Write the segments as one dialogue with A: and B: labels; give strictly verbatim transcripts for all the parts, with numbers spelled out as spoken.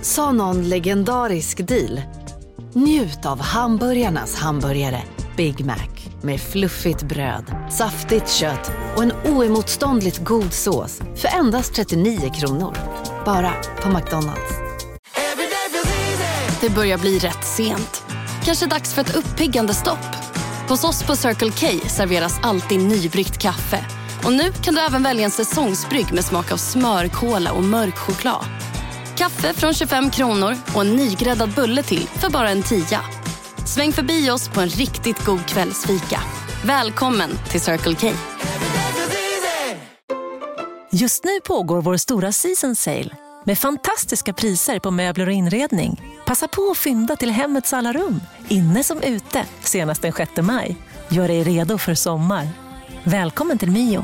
A: sa någon legendarisk deal. Njut av hamburgarnas hamburgare Big Mac med fluffigt bröd, saftigt kött och en oemotståndligt god sås för endast trettionio kronor. Bara på McDonald's.
B: Det börjar bli rätt sent. Kanske dags för ett uppiggande stopp. Hos oss på Circle K serveras alltid nybryggt kaffe. Och nu kan du även välja en säsongsbrygg med smak av smör, kola och mörk choklad. Kaffe från tjugofem kronor och en nygräddad bulle till för bara en tia. Sväng förbi oss på en riktigt god kvällsfika. Välkommen till Circle K.
C: Just nu pågår vår stora season sale med fantastiska priser på möbler och inredning. Passa på att fynda till hemmets alla rum, inne som ute, senast den sjätte maj. Gör dig redo för sommar. Välkommen till Mio.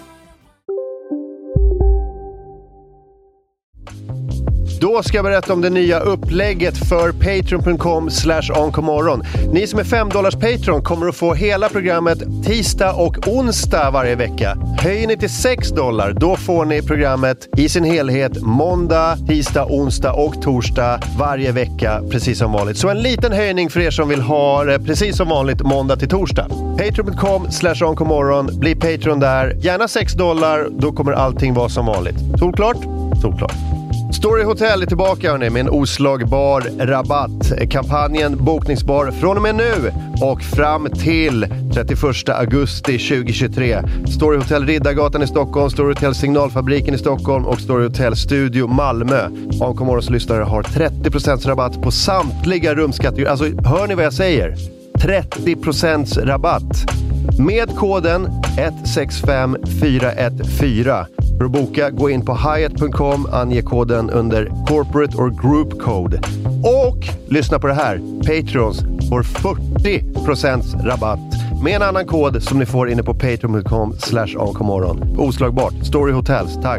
D: Då ska jag berätta om det nya upplägget för patreon punkt com slash onkomorron. Ni som är fem dollars Patreon kommer att få hela programmet tisdag och onsdag varje vecka. Höjer ni till sex dollar, då får ni programmet i sin helhet måndag, tisdag, onsdag och torsdag varje vecka, precis som vanligt. Så en liten höjning för er som vill ha det precis som vanligt måndag till torsdag. patreon punkt com slash onkomorron. Bli Patreon där. Gärna sex dollar, då kommer allting vara som vanligt. Solklart? Solklart. Story Hotel är tillbaka hörni, med en oslagbar rabatt. Kampanjen bokningsbar från och med nu och fram till trettioförsta augusti tjugohundratjugotre. Story Hotel Riddargatan i Stockholm, Story Hotel Signalfabriken i Stockholm och Story Hotel Studio Malmö. Onkomorrons lyssnare har trettio procent rabatt på samtliga rumskategorier. Alltså, hör ni vad jag säger? trettio procent rabatt. Med koden ett sex fem fyra ett fyra. För att boka, gå in på hyatt punkt com, ange koden under Corporate or Group Code. Och lyssna på det här, Patreons får fyrtio procent rabatt med en annan kod som ni får inne på patreon punkt com slash onkomorron. Oslagbart, Story Hotels, tack!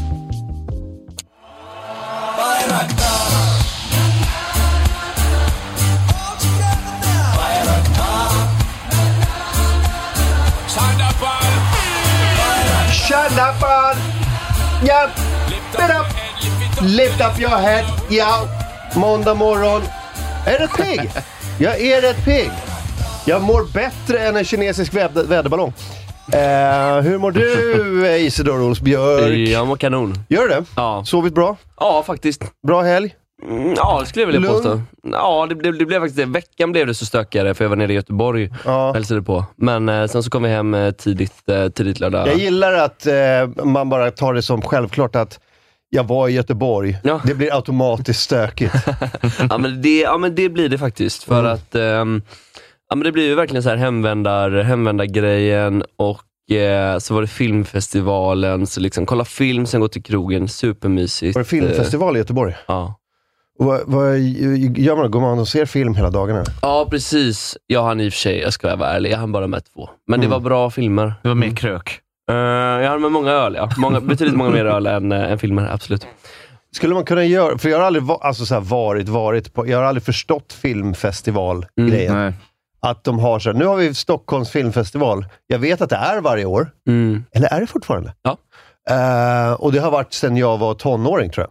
D: Shut up, on. Yep. Lift up. Lift up your head. Ja. Måndag morgon. Är det pigg? Jag är rätt pigg. Jag mår bättre än en kinesisk väd- väderballong. Uh, hur mår du, Isidor Olsbjörk?
E: Jag mår kanon.
D: Gör du det?
E: Ja.
D: Sovit bra?
E: Ja, faktiskt.
D: Bra helg?
E: Mm, ja, det skulle jag vilja påstå. Ja, det, det, det blev faktiskt det. Veckan blev det så stökigare för jag var nere i Göteborg
D: ja.
E: och hälsade på. Men eh, sen så kom vi hem eh, tidigt, eh, tidigt lördag.
D: Jag gillar att eh, man bara tar det som självklart att jag var i Göteborg. Ja. Det blir automatiskt stökigt.
E: ja, men det, ja, men det blir det faktiskt. För mm. att eh, ja, men det blir ju verkligen så här hemvändar, hemvändargrejen och eh, så var det filmfestivalen. Så liksom kolla film, sen gå till krogen. Supermysigt.
D: Var det filmfestival i Göteborg?
E: Ja.
D: Och vad, vad gör man? Går man och ser film hela dagarna?
E: Ja, precis. Jag hann i och för sig, jag ska vara ärlig, jag hann bara med två. Men mm. det var bra filmer.
F: Det var mer krök.
E: Uh, jag hann med många öl, ja. Många, betydligt många mer öl än, uh, än filmer, absolut.
D: Skulle man kunna göra, för jag har aldrig va- alltså så här varit, varit på, jag har aldrig förstått filmfestival-grejen. Mm, att de har så här, nu har vi Stockholms filmfestival. Jag vet att det är varje år.
E: Mm.
D: Eller är det fortfarande?
E: Ja.
D: Uh, och det har varit sedan jag var tonåring, tror jag.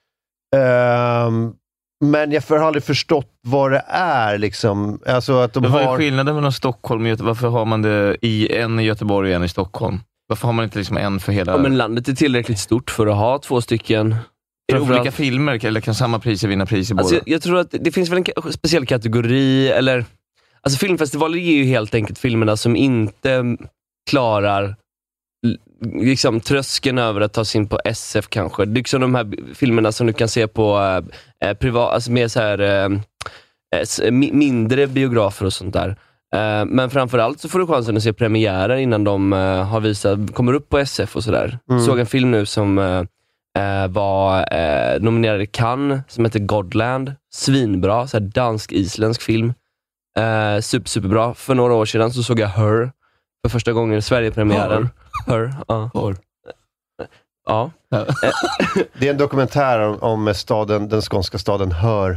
D: Um, men jag har aldrig förstått vad det är liksom. Alltså att de
F: vad är
D: har...
F: skillnaden mellan Stockholm och Göteborg? Varför har man det i en i Göteborg och en i Stockholm? Varför har man inte liksom en för hela...
E: Ja, men landet är tillräckligt stort för att ha två stycken.
F: För olika filmer, eller kan samma priser vinna pris i båda?
E: Alltså, jag, jag tror att det finns väl en k- speciell kategori, eller... Alltså filmfestivaler ger ju helt enkelt filmerna som inte klarar liksom tröskeln över att ta sig in på S F kanske. Det är liksom de här filmerna som du kan se på eh, privat, alltså mer så här eh, mindre biografer och sånt där. Eh, men framförallt så får du chansen att se premiärer innan de eh, har visat, kommer upp på S F och sådär. Mm. Såg en film nu som eh, var eh, nominerad i Cannes som heter Godland. Svinbra, så här dansk-isländsk film. Eh, super, superbra. För några år sedan så såg jag Her för första gången i Sverige-premiären. Her, ja. Her. Ja.
D: Det är en dokumentär om, om staden, den skånska staden Hör.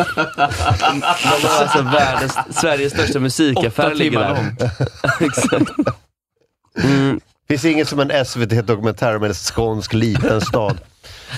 E: Alltså världens, Sveriges största musikaffär ligger där. Exakt.
D: Mm. Finns inget som en S V T-dokumentär om en skånsk liten stad.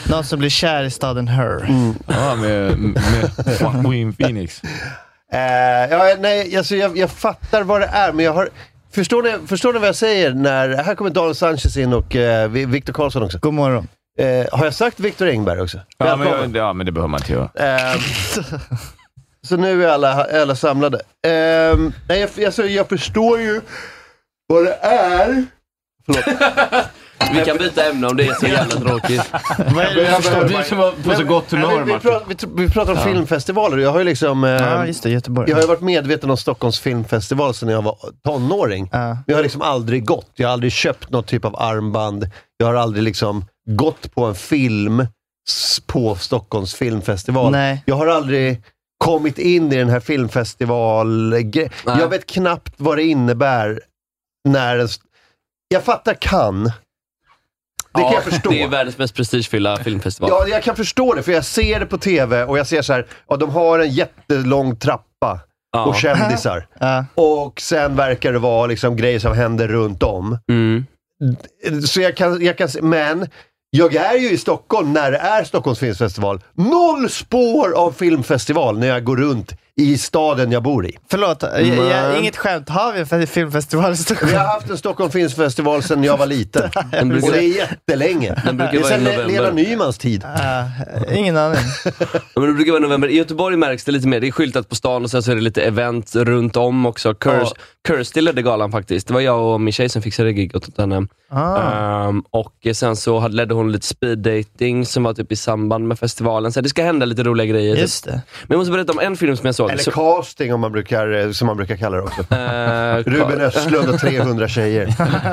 G: Någon som blir kär i staden Her.
D: Mm.
F: Ja, med, med Joaquin Phoenix.
D: Uh, ja, nej, alltså jag, jag fattar vad det är, men jag har... Förstår ni, förstår ni vad jag säger när... Här kommer Daniel Sanchez in och uh, Victor Karlsson också.
G: God morgon.
D: Uh, har jag sagt Victor Engberg också?
F: Ja men, jag, ja, men det behöver man inte göra.
D: Uh, så nu är alla, alla samlade. Uh, nej, jag, alltså, jag förstår ju vad det är. Förlåt.
E: Vi kan byta ämne om det är så jävla tråkigt.
G: Vad är det jag förstår?
F: Du som var på så gott humör,
D: vi, vi, pratar, vi, vi pratar om ja. filmfestivaler. Jag har ju liksom... Eh,
G: ja, just det, Göteborg.
D: Jag har ju varit medveten om Stockholms filmfestival sedan jag var tonåring.
G: Ja.
D: Jag har liksom aldrig gått. Jag har aldrig köpt något typ av armband. Jag har aldrig liksom gått på en film på Stockholms filmfestival.
G: Nej.
D: Jag har aldrig kommit in i den här filmfestival... Jag vet knappt vad det innebär när en... Jag fattar kan... Det kan
E: ja,
D: jag förstå.
E: Det är världens mest prestigefyllda filmfestival.
D: Ja, jag kan förstå det, för jag ser det på tv och jag ser så här, ja, de har en jättelång trappa ja. och kändisar.
G: Ja.
D: Och sen verkar det vara liksom grejer som händer runt om.
E: Mm.
D: Så jag kan, jag kan se, men jag är ju i Stockholm när det är Stockholms filmfestival. Noll spår av filmfestival när jag går runt i staden jag bor i.
G: Förlåt, jag, jag, inget skämt. Har vi en filmfestival i Stockholm?
D: Vi har haft en Stockholm filmfestival sedan jag var liten.
E: Den brukar,
D: och det är jättelänge.
E: Den
D: det är sedan Lena Nymans tid.
G: Uh, ingen aning.
E: Ja, men det brukar vara november. I Göteborg märks det lite mer. Det är skyltat på stan och sen så är det lite event runt om också. Curse, ja. Kirsty ledde galan faktiskt. Det var jag och min tjej som fixade gig åt henne. Ah. Um, och sen så hade, ledde hon lite speed dating som var typ i samband med festivalen. Så det ska hända lite roliga grejer.
G: Just det.
E: Men jag måste berätta om en film som jag såg.
D: Eller
E: så...
D: casting om man brukar, som man brukar kalla det också. Uh, Ruben Östlund och trehundra tjejer.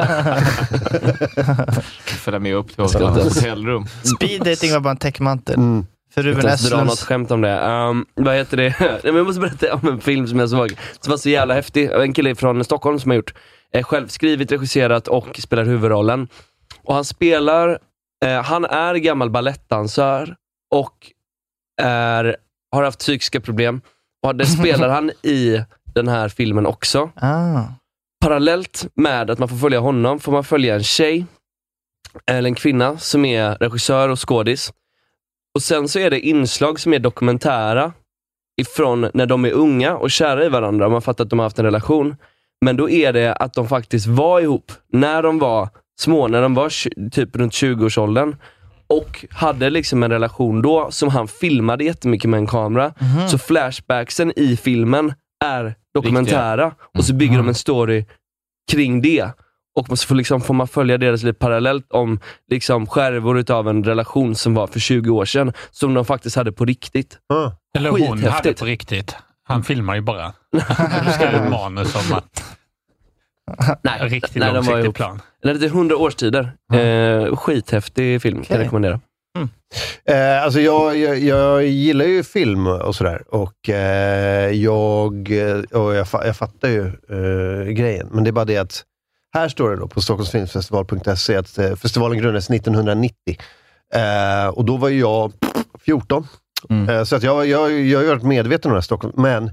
F: Följa med upp till hotellrum.
G: Speed dating var bara en täckmantel. Mm. För Ruben
E: jag
G: Östlund.
E: dra något skämt om det. Um, vad heter det? Jag måste berätta om en film som jag såg som var så jävla häftig. En kille från Stockholm som har gjort eh, självskrivit, regisserat och spelar huvudrollen. Och han spelar, eh, han är gammal ballettdansör och är, har haft psykiska problem. Och det spelar han i den här filmen också.
G: Ah.
E: Parallellt med att man får följa honom får man följa en tjej eller en kvinna som är regissör och skådis. Och sen så är det inslag som är dokumentära ifrån när de är unga och kära i varandra. Man fattar att de har haft en relation. Men då är det att de faktiskt var ihop när de var små, när de var typ runt tjugo-årsåldern. Och hade liksom en relation då som han filmade jättemycket med en kamera. Mm. Så flashbacksen i filmen är dokumentära. Mm. Och så bygger de en story kring det. Och så får, liksom, får man följa deras liv parallellt om liksom, skärvor utav en relation som var för tjugo år sedan. Som de faktiskt hade på riktigt.
H: Mm. Eller hon hade på riktigt. Han filmar ju bara. Du skrev ett manus om att
E: nej,
H: riktigt
E: nej,
H: långsiktig plan.
E: Eller det är hundra årstider. Mm. Eh, skithäftig film, okay. Kan jag rekommendera.
D: Mm. Eh, alltså jag, jag, jag gillar ju film och sådär. Och eh, jag, och jag, jag fattar ju eh, grejen. Men det är bara det att här står det då på stockholmsfilmfestival punkt se att eh, festivalen grundades nittonhundranittio. Eh, och då var ju jag fjorton. Mm. Eh, så att jag, jag, jag har ju varit medveten om det här Stockholm. Men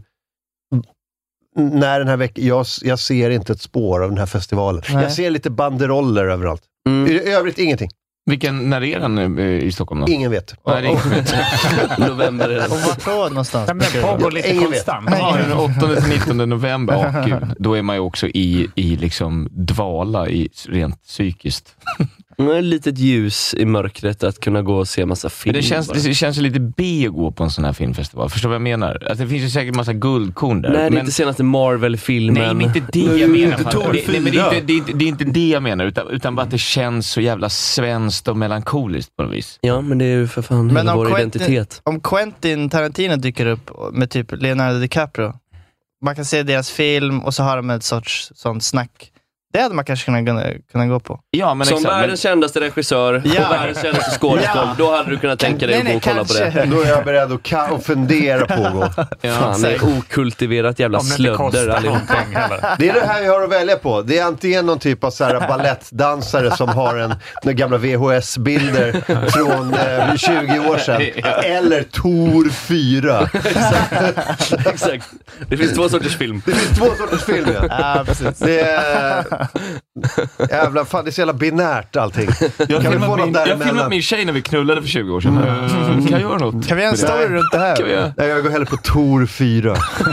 D: när den här veckan, jag, jag ser inte ett spår av den här festivalen. Nej. Jag ser lite banderoller överallt. Mm. I, I övrigt ingenting.
F: Vilken, när är den i Stockholm då?
D: Ingen vet.
F: Nej, det är ingen vet.
E: November är det.
G: Och vart då någonstans?
H: Men det pågår lite
D: ingen
H: konstant.
F: Ja, den åttonde till nittonde november. Åh, gud. Då är man ju också i, i liksom dvala i rent psykiskt.
E: Ett litet ljus i mörkret att kunna gå och se massa film.
F: Det känns, det känns lite B att gå på en sån här filmfestival. Förstår vad jag menar? Att det finns ju säkert massa guldkorn där.
E: Nej, det är
F: men...
E: inte senaste Marvel-filmen.
F: Nej, men inte det jag menar. Det, nej, men det, är inte, det, är inte, det är inte det jag menar. Utan, utan bara att det känns så jävla svenskt och melankoliskt på något vis.
E: Ja, men det är ju för fan hela vår
G: Quentin,
E: identitet.
G: Om Quentin Tarantino dyker upp med typ Leonardo DiCaprio. Man kan se deras film och så har de ett sorts sånt snack. Det hade man kanske kunnat, kunnat gå på.
F: Ja, men
E: som
F: exakt,
E: världens men... kändaste regissör
G: ja.
E: och världens kändaste skådespelare, ja. Då hade du kunnat tänka dig nej, att gå och kolla kanske. På det.
D: Då är jag beredd att, ka- att fundera på att gå.
E: Ja, fan, det är okultiverat jävla slödder allihopa.
D: Det är det här vi har att välja på. Det är antingen någon typ av så här ballettdansare som har en, en gamla V H S-bilder från eh, tjugo år sedan. Eller Tor fyra.
E: Exakt. Det finns två sorters film.
D: Det finns två sorters film, ja.
G: Ja, precis.
D: Det är, Jävla fan, det är så jävla binärt allting.
F: Jag
D: kan
F: har
D: vi få något
F: min,
D: däremellan?
F: filmat min tjej när vi knullade för tjugo år sedan. Mm. Kan jag göra något?
G: Kan vi göra en story runt det här?
F: Kan vi göra?
D: Nej, jag går hellre på Tor fyra.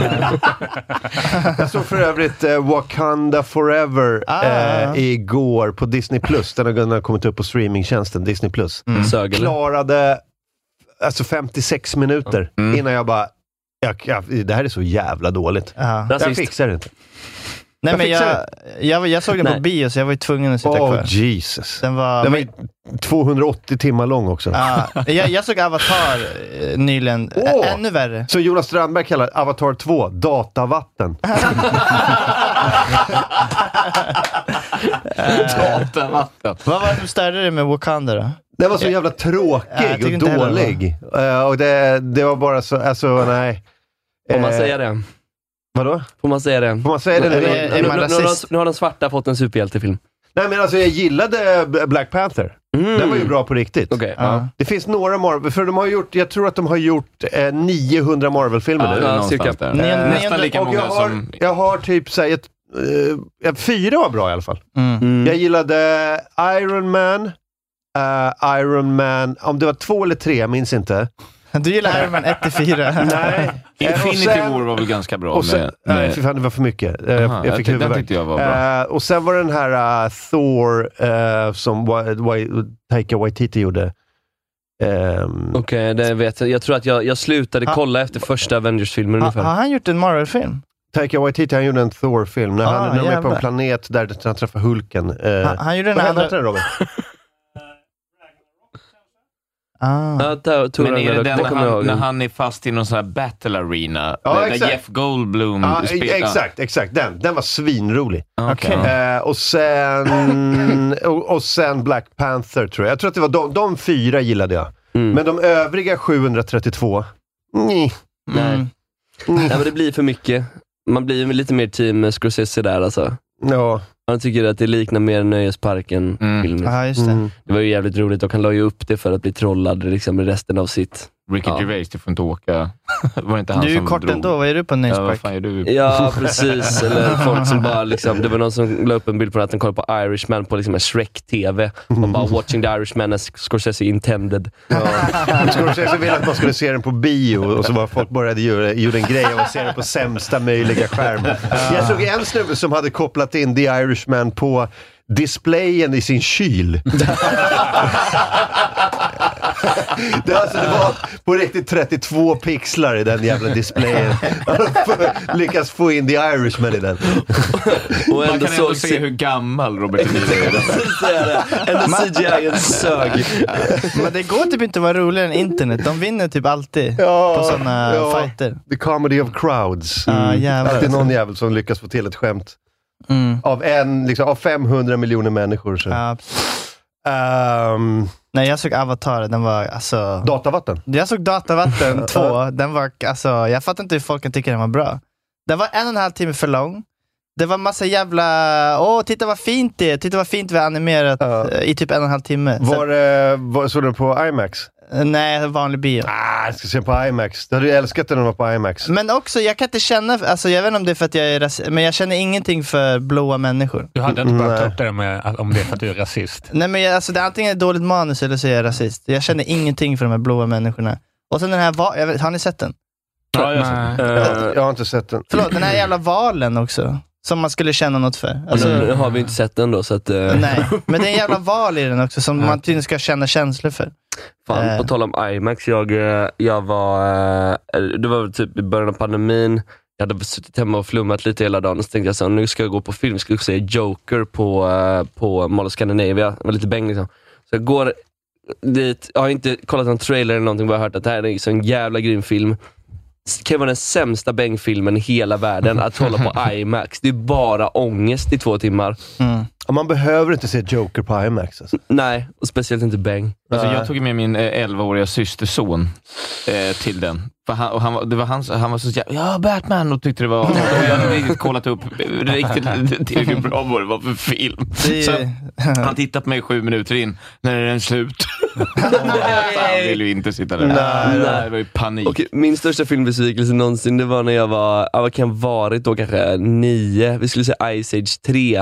D: Jag såg för övrigt eh, Wakanda Forever
G: Ah.
D: eh, igår på Disney Plus. Den har, den har kommit upp på streamingtjänsten Disney Plus.
E: Mm. Sög, eller?
D: Klarade alltså femtiosex minuter
F: Mm.
D: innan jag bara jag, jag, det här är så jävla dåligt.
G: Ja.
D: Jag fixar det inte.
G: Nej,
D: Jag
G: men
D: fixar
G: jag, jag, jag såg den
E: Nej.
G: på bio så jag var ju tvungen att sitta
D: Åh,
G: kvar.
D: Jesus.
G: Den var...
D: Den var ju tvåhundraåttio timmar lång också.
G: Ja, jag, jag såg Avatar eh, nyligen. Ä-
D: Åh!
G: Ännu värre.
D: Så Jonas Strandberg kallar Avatar två datavatten.
F: Datavatten.
G: Vad var det som störde dig med Wakanda då?
D: Den var så jävla tråkig
G: Ja, jag tycker
D: och
G: inte heller
D: dålig. Uh, och det, det var bara så, alltså nej.
E: Får man
D: Eh,
E: säga det?
D: Vadå?
E: Får man säga det?
D: Får man säga det?
G: Är
D: nu?
G: det-
E: Nu,
G: är
E: nu,
G: man
E: nu, nu, har
G: rasist?
E: de, nu har de svarta fått en superhjältefilm.
D: Nej men alltså jag gillade B- Black Panther.
E: Mm.
D: Den var ju bra på riktigt.
E: Okej,
G: Ja.
E: ja.
D: Det finns några Marvel, för de har gjort, jag tror att de har gjort eh, niohundra Marvel-filmer
F: Ja,
D: nu.
F: det är
E: Ja,
F: någonstans
E: cirka.
F: där.
G: Nio-
F: Nästan
G: nionde-
F: lika
D: Och
F: många
D: jag har,
F: som...
D: jag har typ såhär, ett, eh, fyra var bra i alla fall.
G: Mm.
E: Mm.
D: Jag gillade Iron Man, eh, Iron Man, om det var två eller tre, jag minns inte.
G: Du gillar Iron Man ett till fyra.
D: Nej.
F: Infinity
D: Och sen-
F: War var väl ganska bra.
D: Och sen,
F: med,
D: nej,
F: med,
D: för fan, det var för mycket. Eh,
F: Aha,
D: jag
F: jag
D: fick
F: tyckte- den
D: huvudvärk.
F: tyckte jag var bra.
D: Eh, och sen var den här uh, Thor uh, som Wa- Wa- Taika Waititi gjorde. Um,
E: Okej, det vet jag. Jag tror att jag, jag slutade
G: Ha-
E: kolla efter första Avengers-filmen
G: Ha,
E: ungefär.
G: har han gjort en Marvel-film?
D: Taika Waititi, han gjorde en Thor-film när
G: Ah,
D: han, när de är på
G: jävlar.
D: en planet där han träffar Hulken. Uh,
G: Han, han gjorde den
D: vad
G: andra...
D: heter den, Robin?
G: Ah.
E: Ja, ta- tog
F: men
E: den
F: är det
E: där,
F: den
E: det
F: när
E: kommer jag
F: han,
E: ihåg.
F: när han är fast i någon sån här battle arena?
D: Ja,
F: där, där
D: exakt.
F: Jeff Goldblum
D: Ja,
F: spelar.
D: exakt, exakt. Den, den var svinrolig.
F: Ah,
G: Okej.
F: okej.
D: Eh, och, sen, och, och sen Black Panther tror jag. Jag tror att det var de, de fyra gillade jag.
E: Mm.
D: Men de övriga sjuhundratrettiotvå, nej.
E: Nej.
G: Mm.
E: Nej, men det blir för mycket. Man blir lite mer team Scorsese där alltså.
D: Ja.
E: Han tycker att det liknar mer Nöjesparken
F: Mm.
E: filmen.
G: Ja, just det.
D: Mm.
E: Det var ju jävligt roligt och han la ju upp det för att bli trollad liksom med resten av sitt.
F: Ricky
E: Ja.
F: Gervais, du får inte åka. Var det inte han
G: Du är ju
F: som
G: kort
F: drog?
G: ändå, vad är du på
F: Ja, vad
G: Nöjespark?
F: fan är du?
E: Ja, precis. Eller folk som bara liksom, det var någon som la upp en bild på att den kollade på Irishman på liksom en Shrek-T V. Och bara watching the Irishman as Scorsese intended.
D: Ja. Scorsese ville att man skulle se den på bio och så var folk började göra, gjorde en grej av att se den på sämsta möjliga skärm. Jag såg en snubbe som hade kopplat in The Irishman på displayen i sin kyl. Det, alltså, det var på riktigt trettiotvå pixlar i den jävla displayen. Lyckas få in The Irishman i den.
E: Och
F: Man
E: ändå
F: kan ändå
E: så
F: se hur gammal Robert De Niro är.
E: ändå C G I en sög.
G: Men det går typ inte att vara roligare än internet. De vinner typ alltid
D: Ja,
G: på sådana
D: ja.
G: fighter.
D: The comedy of crowds.
G: Ja, jävlar.
D: Alltid någon jävel som lyckas få till ett skämt.
G: Mm.
D: Av, en, liksom, av femhundra miljoner människor. Så.
G: Ja.
D: Ehm,
G: Nej, jag såg Avatar, den var alltså...
D: datavatten.
G: Jag såg Datavatten två, den var alltså... Jag fattar inte hur folk kan tycka den var bra. Den var en och en halv timme för lång. Det var massa jävla... Åh, titta vad fint det är. Titta vad fint vi har animerat
D: Ja.
G: eh, i typ en och en halv timme. Så,
D: Var, eh, var, såg du på IMAX?
G: eh, nej, vanlig bio.
D: Ah, jag ska se på IMAX. Du hade ju älskat den när den var på IMAX.
G: Men också, jag kan inte känna... Alltså, jag vet inte om det är för att jag är rasist, men jag känner ingenting för blåa människor.
H: Du hade inte behövt ta
D: Nej.
H: upp det med att- om det är för att du är rasist.
G: Nej, men jag, alltså, det är antingen ett dåligt manus eller så är jag rasist. Jag känner ingenting för de här blåa människorna. Och sen den här... Va- jag vet, har ni sett den?
H: Ja, jag
E: Uh,
D: Jag har inte sett den.
G: Förlåt, den här jävla valen också. Som man skulle känna något för. Alltså,
E: nu har vi inte sett den då, så att... Uh,
G: nej, men det är en jävla val i den också som man tydligen ska känna känslor för.
E: Fan,
G: Eh.
E: på tal om IMAX, jag, eh, jag var, eh, det var väl typ i början av pandemin, jag hade suttit hemma och flummat lite hela dagen, och så tänkte jag så, nu ska jag gå på film, ska jag se Joker på, eh, på Mall of Scandinavia, det var lite bäng liksom. Så jag går dit, jag har inte kollat någon trailer eller någonting, bara hört att det här är så en jävla grym film. Det kan vara den sämsta bängfilmen i hela världen att hålla på IMAX. Det är bara ångest i två timmar.
G: Mm.
D: Och man behöver inte se Joker på IMAX. Alltså.
E: Nej, och speciellt inte bäng.
F: Alltså, jag tog med min eh, elvaåriga systerson eh, till den. För han, och han, var- det var han, han var så jävla, ja, Batman, och tyckte det var... Och jag hade riktigt kollat upp eh, riktigt till hur bra vad det var för film.
G: Det är-
F: Så han tittade på mig sju minuter in. När är den slut? Han ville ju inte sitta där.
D: Nej,
F: Nej, det var ju panik.
E: Och min största filmbesvikelse någonsin, det var när jag var, ja, vad kan jag ha varit då, kanske nio. Vi skulle se Ice Age tre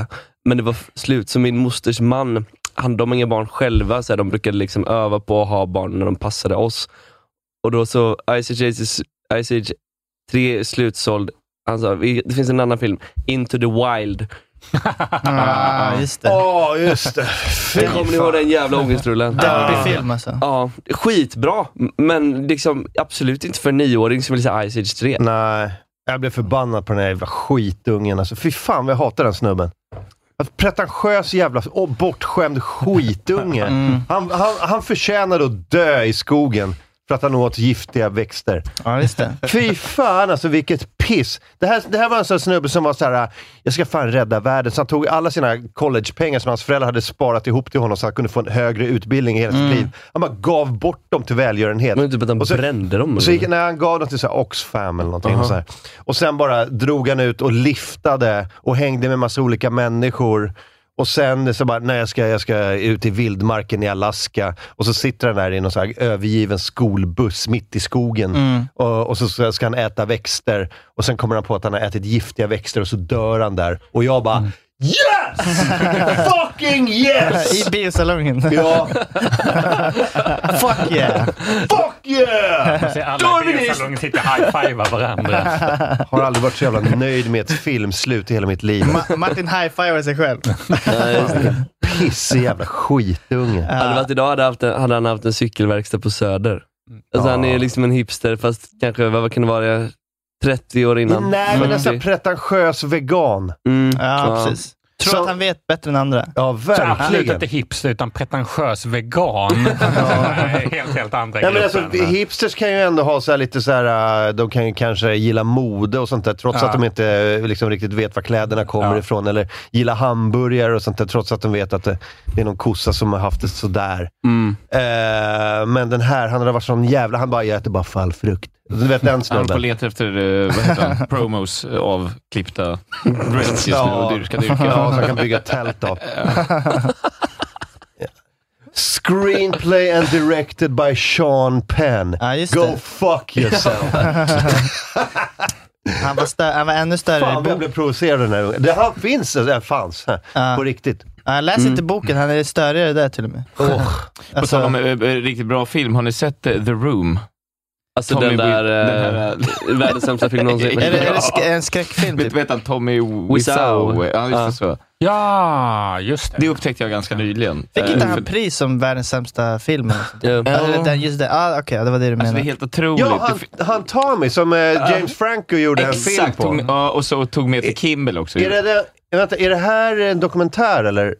E: men det var slut. Så min mosters man, han, de har inga barn själva, så här, de brukade liksom öva på att ha barn när de passade oss. Och då så Ice Age, Ice Age tre är slutsåld. Han sa, det finns en annan film, Into the Wild.
G: ah, just det.
D: Åh, oh, just det.
E: Det kommer ni ihåg den jävla ångestrullen?
G: Deppig ah. film alltså.
E: Ja, skitbra. Men liksom absolut inte för en nioåring som vill säga Ice Age tre.
D: Nej, jag blev förbannad på den här jävla skitungen. Alltså, fy fan, jag hatar den snubben. Pretentiös jävla och bortskämd skitunge. Mm. Han, han, han förtjänade att dö i skogen för att han åt giftiga växter.
G: Ja, just det.
D: Fy fan, alltså vilket piss. Det här, det här var en sån snubbe som var så här: jag ska fan rädda världen. Så han tog alla sina collegepengar som hans föräldrar hade sparat ihop till honom så han kunde få en högre utbildning i hela mm. sitt liv. Han bara gav bort dem till välgörenhet.
E: Men typ att han och så, brände dem?
D: Och så gick, när han gav dem till så här Oxfam eller någonting. Uh-huh. Och, så här. Och sen bara drog han ut och liftade och hängde med massa olika människor. Och sen så bara, nej jag ska, jag ska ut i vildmarken i Alaska. Och så sitter han där i någon så här övergiven skolbuss mitt i skogen. Mm. Och, och så ska han äta växter. Och sen kommer han på att han har ätit giftiga växter och så dör han där. Och jag bara, mm. yes! Fucking yes!
G: I biosalongen.
D: Ja.
G: Fuck yeah!
D: Fuck yeah!
H: Man ser alla i biosalongen sitter high-fivar varandra.
D: Har aldrig varit så jävla nöjd med ett filmslut i hela mitt liv.
G: Ma- Martin high-fivar sig själv.
D: Pissig jävla skitunge.
E: Ja. Hade varit idag hade, haft en, hade han haft en cykelverkstad på Söder. Alltså ja. Han är liksom en hipster, fast kanske, vad kan det vara, trettio år innan.
D: Nej, men nästan pretentiös vegan.
E: Mm.
G: Ja, ja, precis. Tror så, att han vet bättre än andra.
D: Ja, verkligen.
H: Så absolut inte hipster utan pretentiös vegan. helt, helt andra
D: ja, men alltså, hipsters kan ju ändå ha så här lite så här, de kan ju kanske gilla mode och sånt där, trots ja. att de inte liksom riktigt vet var kläderna kommer ja. ifrån, eller gilla hamburgare och sånt där, trots att de vet att det, det är någon kossa som har haft det sådär. Mm. Eh, men den här, han hade varit sån jävla, han bara, jag äter bara fallfrukt. Du vet den snubben.
F: Han på letar efter uh, vad heter han? Promos av klippta breads just nu och dyrka dyrka.
D: Ja, så han kan bygga tält av. Screenplay and directed by Sean Penn.
G: Ja, just
D: Go
G: det.
D: fuck yourself.
G: han, var stö- han var ännu större
D: fan,
G: i boken.
D: Jag blev provocerad den här gången. Det här finns, det fanns
G: ja.
D: på riktigt.
G: Ja, jag läser mm. inte boken, han är större där till och med.
F: Oh. Alltså, på tal om äh, riktigt bra film, har ni sett uh, The Room?
E: Alltså Tommy den där, den här, äh, världens sämsta film någonsin.
G: Är det, är det sk- en skräckfilm?
F: Typ? Vet han Tommy Wiseau? Ja, just det, så.
H: Ja, just det.
F: Det upptäckte jag ganska nyligen.
G: Fick inte han pris som världens sämsta film?
E: Ja.
G: Eller just det. Ah, okej, okay, det var det du menade.
F: Alltså, det är helt otroligt.
D: Ja, han, han Tommy som uh, James Franco gjorde
F: exakt,
D: en film på.
F: Tog, ja, och så tog med till Kimball också.
D: Är det, det, vänta, är det här en dokumentär eller?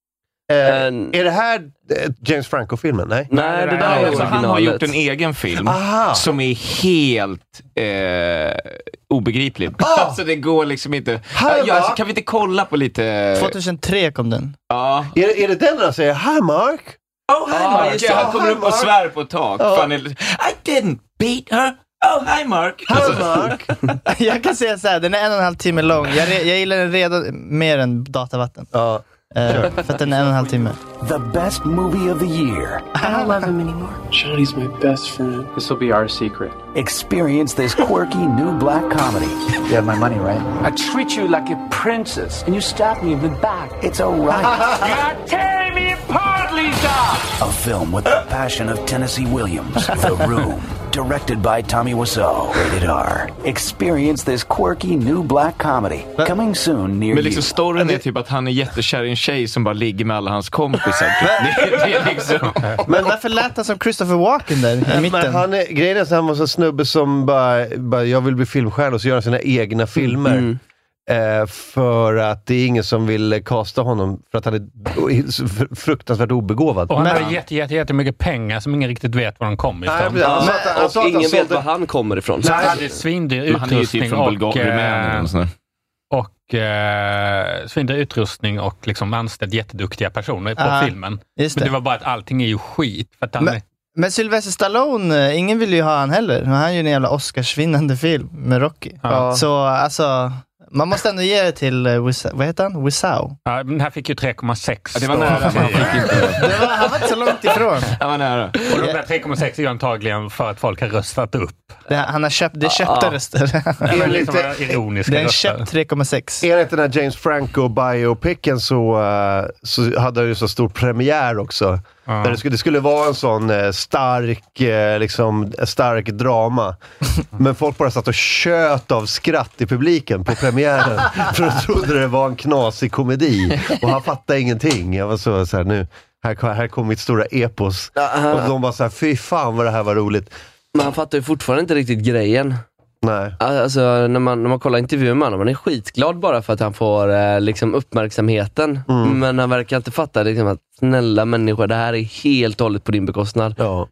D: Uh, um, är det här uh, James Franco-filmen? Nej,
E: Nej det där är
F: alltså, han har gjort en egen film Aha. som är helt eh, obegriplig. Oh. Alltså det går liksom inte. Ja, alltså, kan vi inte kolla på lite...
G: tjugohundratre kom den.
F: Ja.
D: Är, är det den där säger Hi Mark?
F: Oh, hi Mark. Ah, ja, han kommer upp och svär på ett tak. Oh. Fan, I didn't beat her. Oh, hi Mark.
D: Hi Mark.
G: Jag kan säga så här, den är en och en halv timme lång. Jag, re- jag gillar den redan mer än Datavatten.
D: Ja.
G: Uh, för att den är en och en halv timme.
I: The best movie of the year.
J: I don't love him anymore.
K: Johnny's my best friend.
J: This will be our secret.
I: Experience this quirky new black comedy.
J: You have my money, right? I treat you like a princess, and you stab me in the back.
I: It's a riot.
J: You're tearing me apart, Lisa!
I: A film with the passion of Tennessee Williams. The Room. Directed by Tommy Wiseau. Rated R. Experience this quirky new black comedy. Coming soon near you.
F: Men liksom storyn är typ att han är jättekär i en tjej som bara ligger med alla hans kompisar. det, det är liksom...
G: Men varför lät han som Christopher Walken där i mitten?
D: Men han är, grejen är att han var så snubbe som bara, bara jag vill bli filmstjärna och så gör han sina egna filmer. Mm. Eh, för att det är ingen som vill kasta honom för att han är fruktansvärt obegåvad.
H: Och han har jätte, jätte, jättemycket pengar som ingen riktigt vet var de kommer ifrån.
E: Nej, han, han, han, och ingen vet var han kommer ifrån.
H: Nej, det är svindyr utrustning och, och, och eh, svindyr utrustning och liksom anställd jätteduktiga personer på uh, filmen. Men det var bara att allting är ju skit. För att han
G: men,
H: är...
G: men Sylvester Stallone, ingen vill ju ha han heller. Han är ju en jävla Oscarsvinnande film med Rocky. Ja. Så alltså... Man måste ändå ge det till, uh, Wis- vad heter han? Wisau.
H: Ja, den här fick ju tre komma sex.
F: Ja, det var nära. Man fick inte.
G: Det var, han var inte så långt ifrån.
F: Det var nära.
H: Och de där tre komma sex är ju antagligen för att folk har röstat upp.
G: Det, han har köpt, det är köpta
E: Ah.
G: röster.
H: Det är liksom ironiska
G: Det är en
H: röster.
G: köpt tre komma sex.
D: Enligt den här James Franco-biopicen så, uh, så hade han ju så stor premiär också.
H: Ja.
D: Där det, skulle, det skulle vara en sån uh, stark, uh, liksom, stark drama. Men folk bara satt och tjöt av skratt i publiken på premiären. För de trodde det var en knasig komedi. Och han fattade ingenting. Jag var så, så här, nu, här, här kom mitt stora epos. Och de var så här, fy fan vad det här var roligt.
E: Men han fattar ju fortfarande inte riktigt grejen.
D: Nej.
E: Alltså när man, när man kollar intervjuer med honom, man är skitglad bara för att han får eh, liksom uppmärksamheten.
D: Mm.
E: Men han verkar inte fatta liksom, att snälla människor, det här är helt och hållet på din bekostnad.
D: Ja.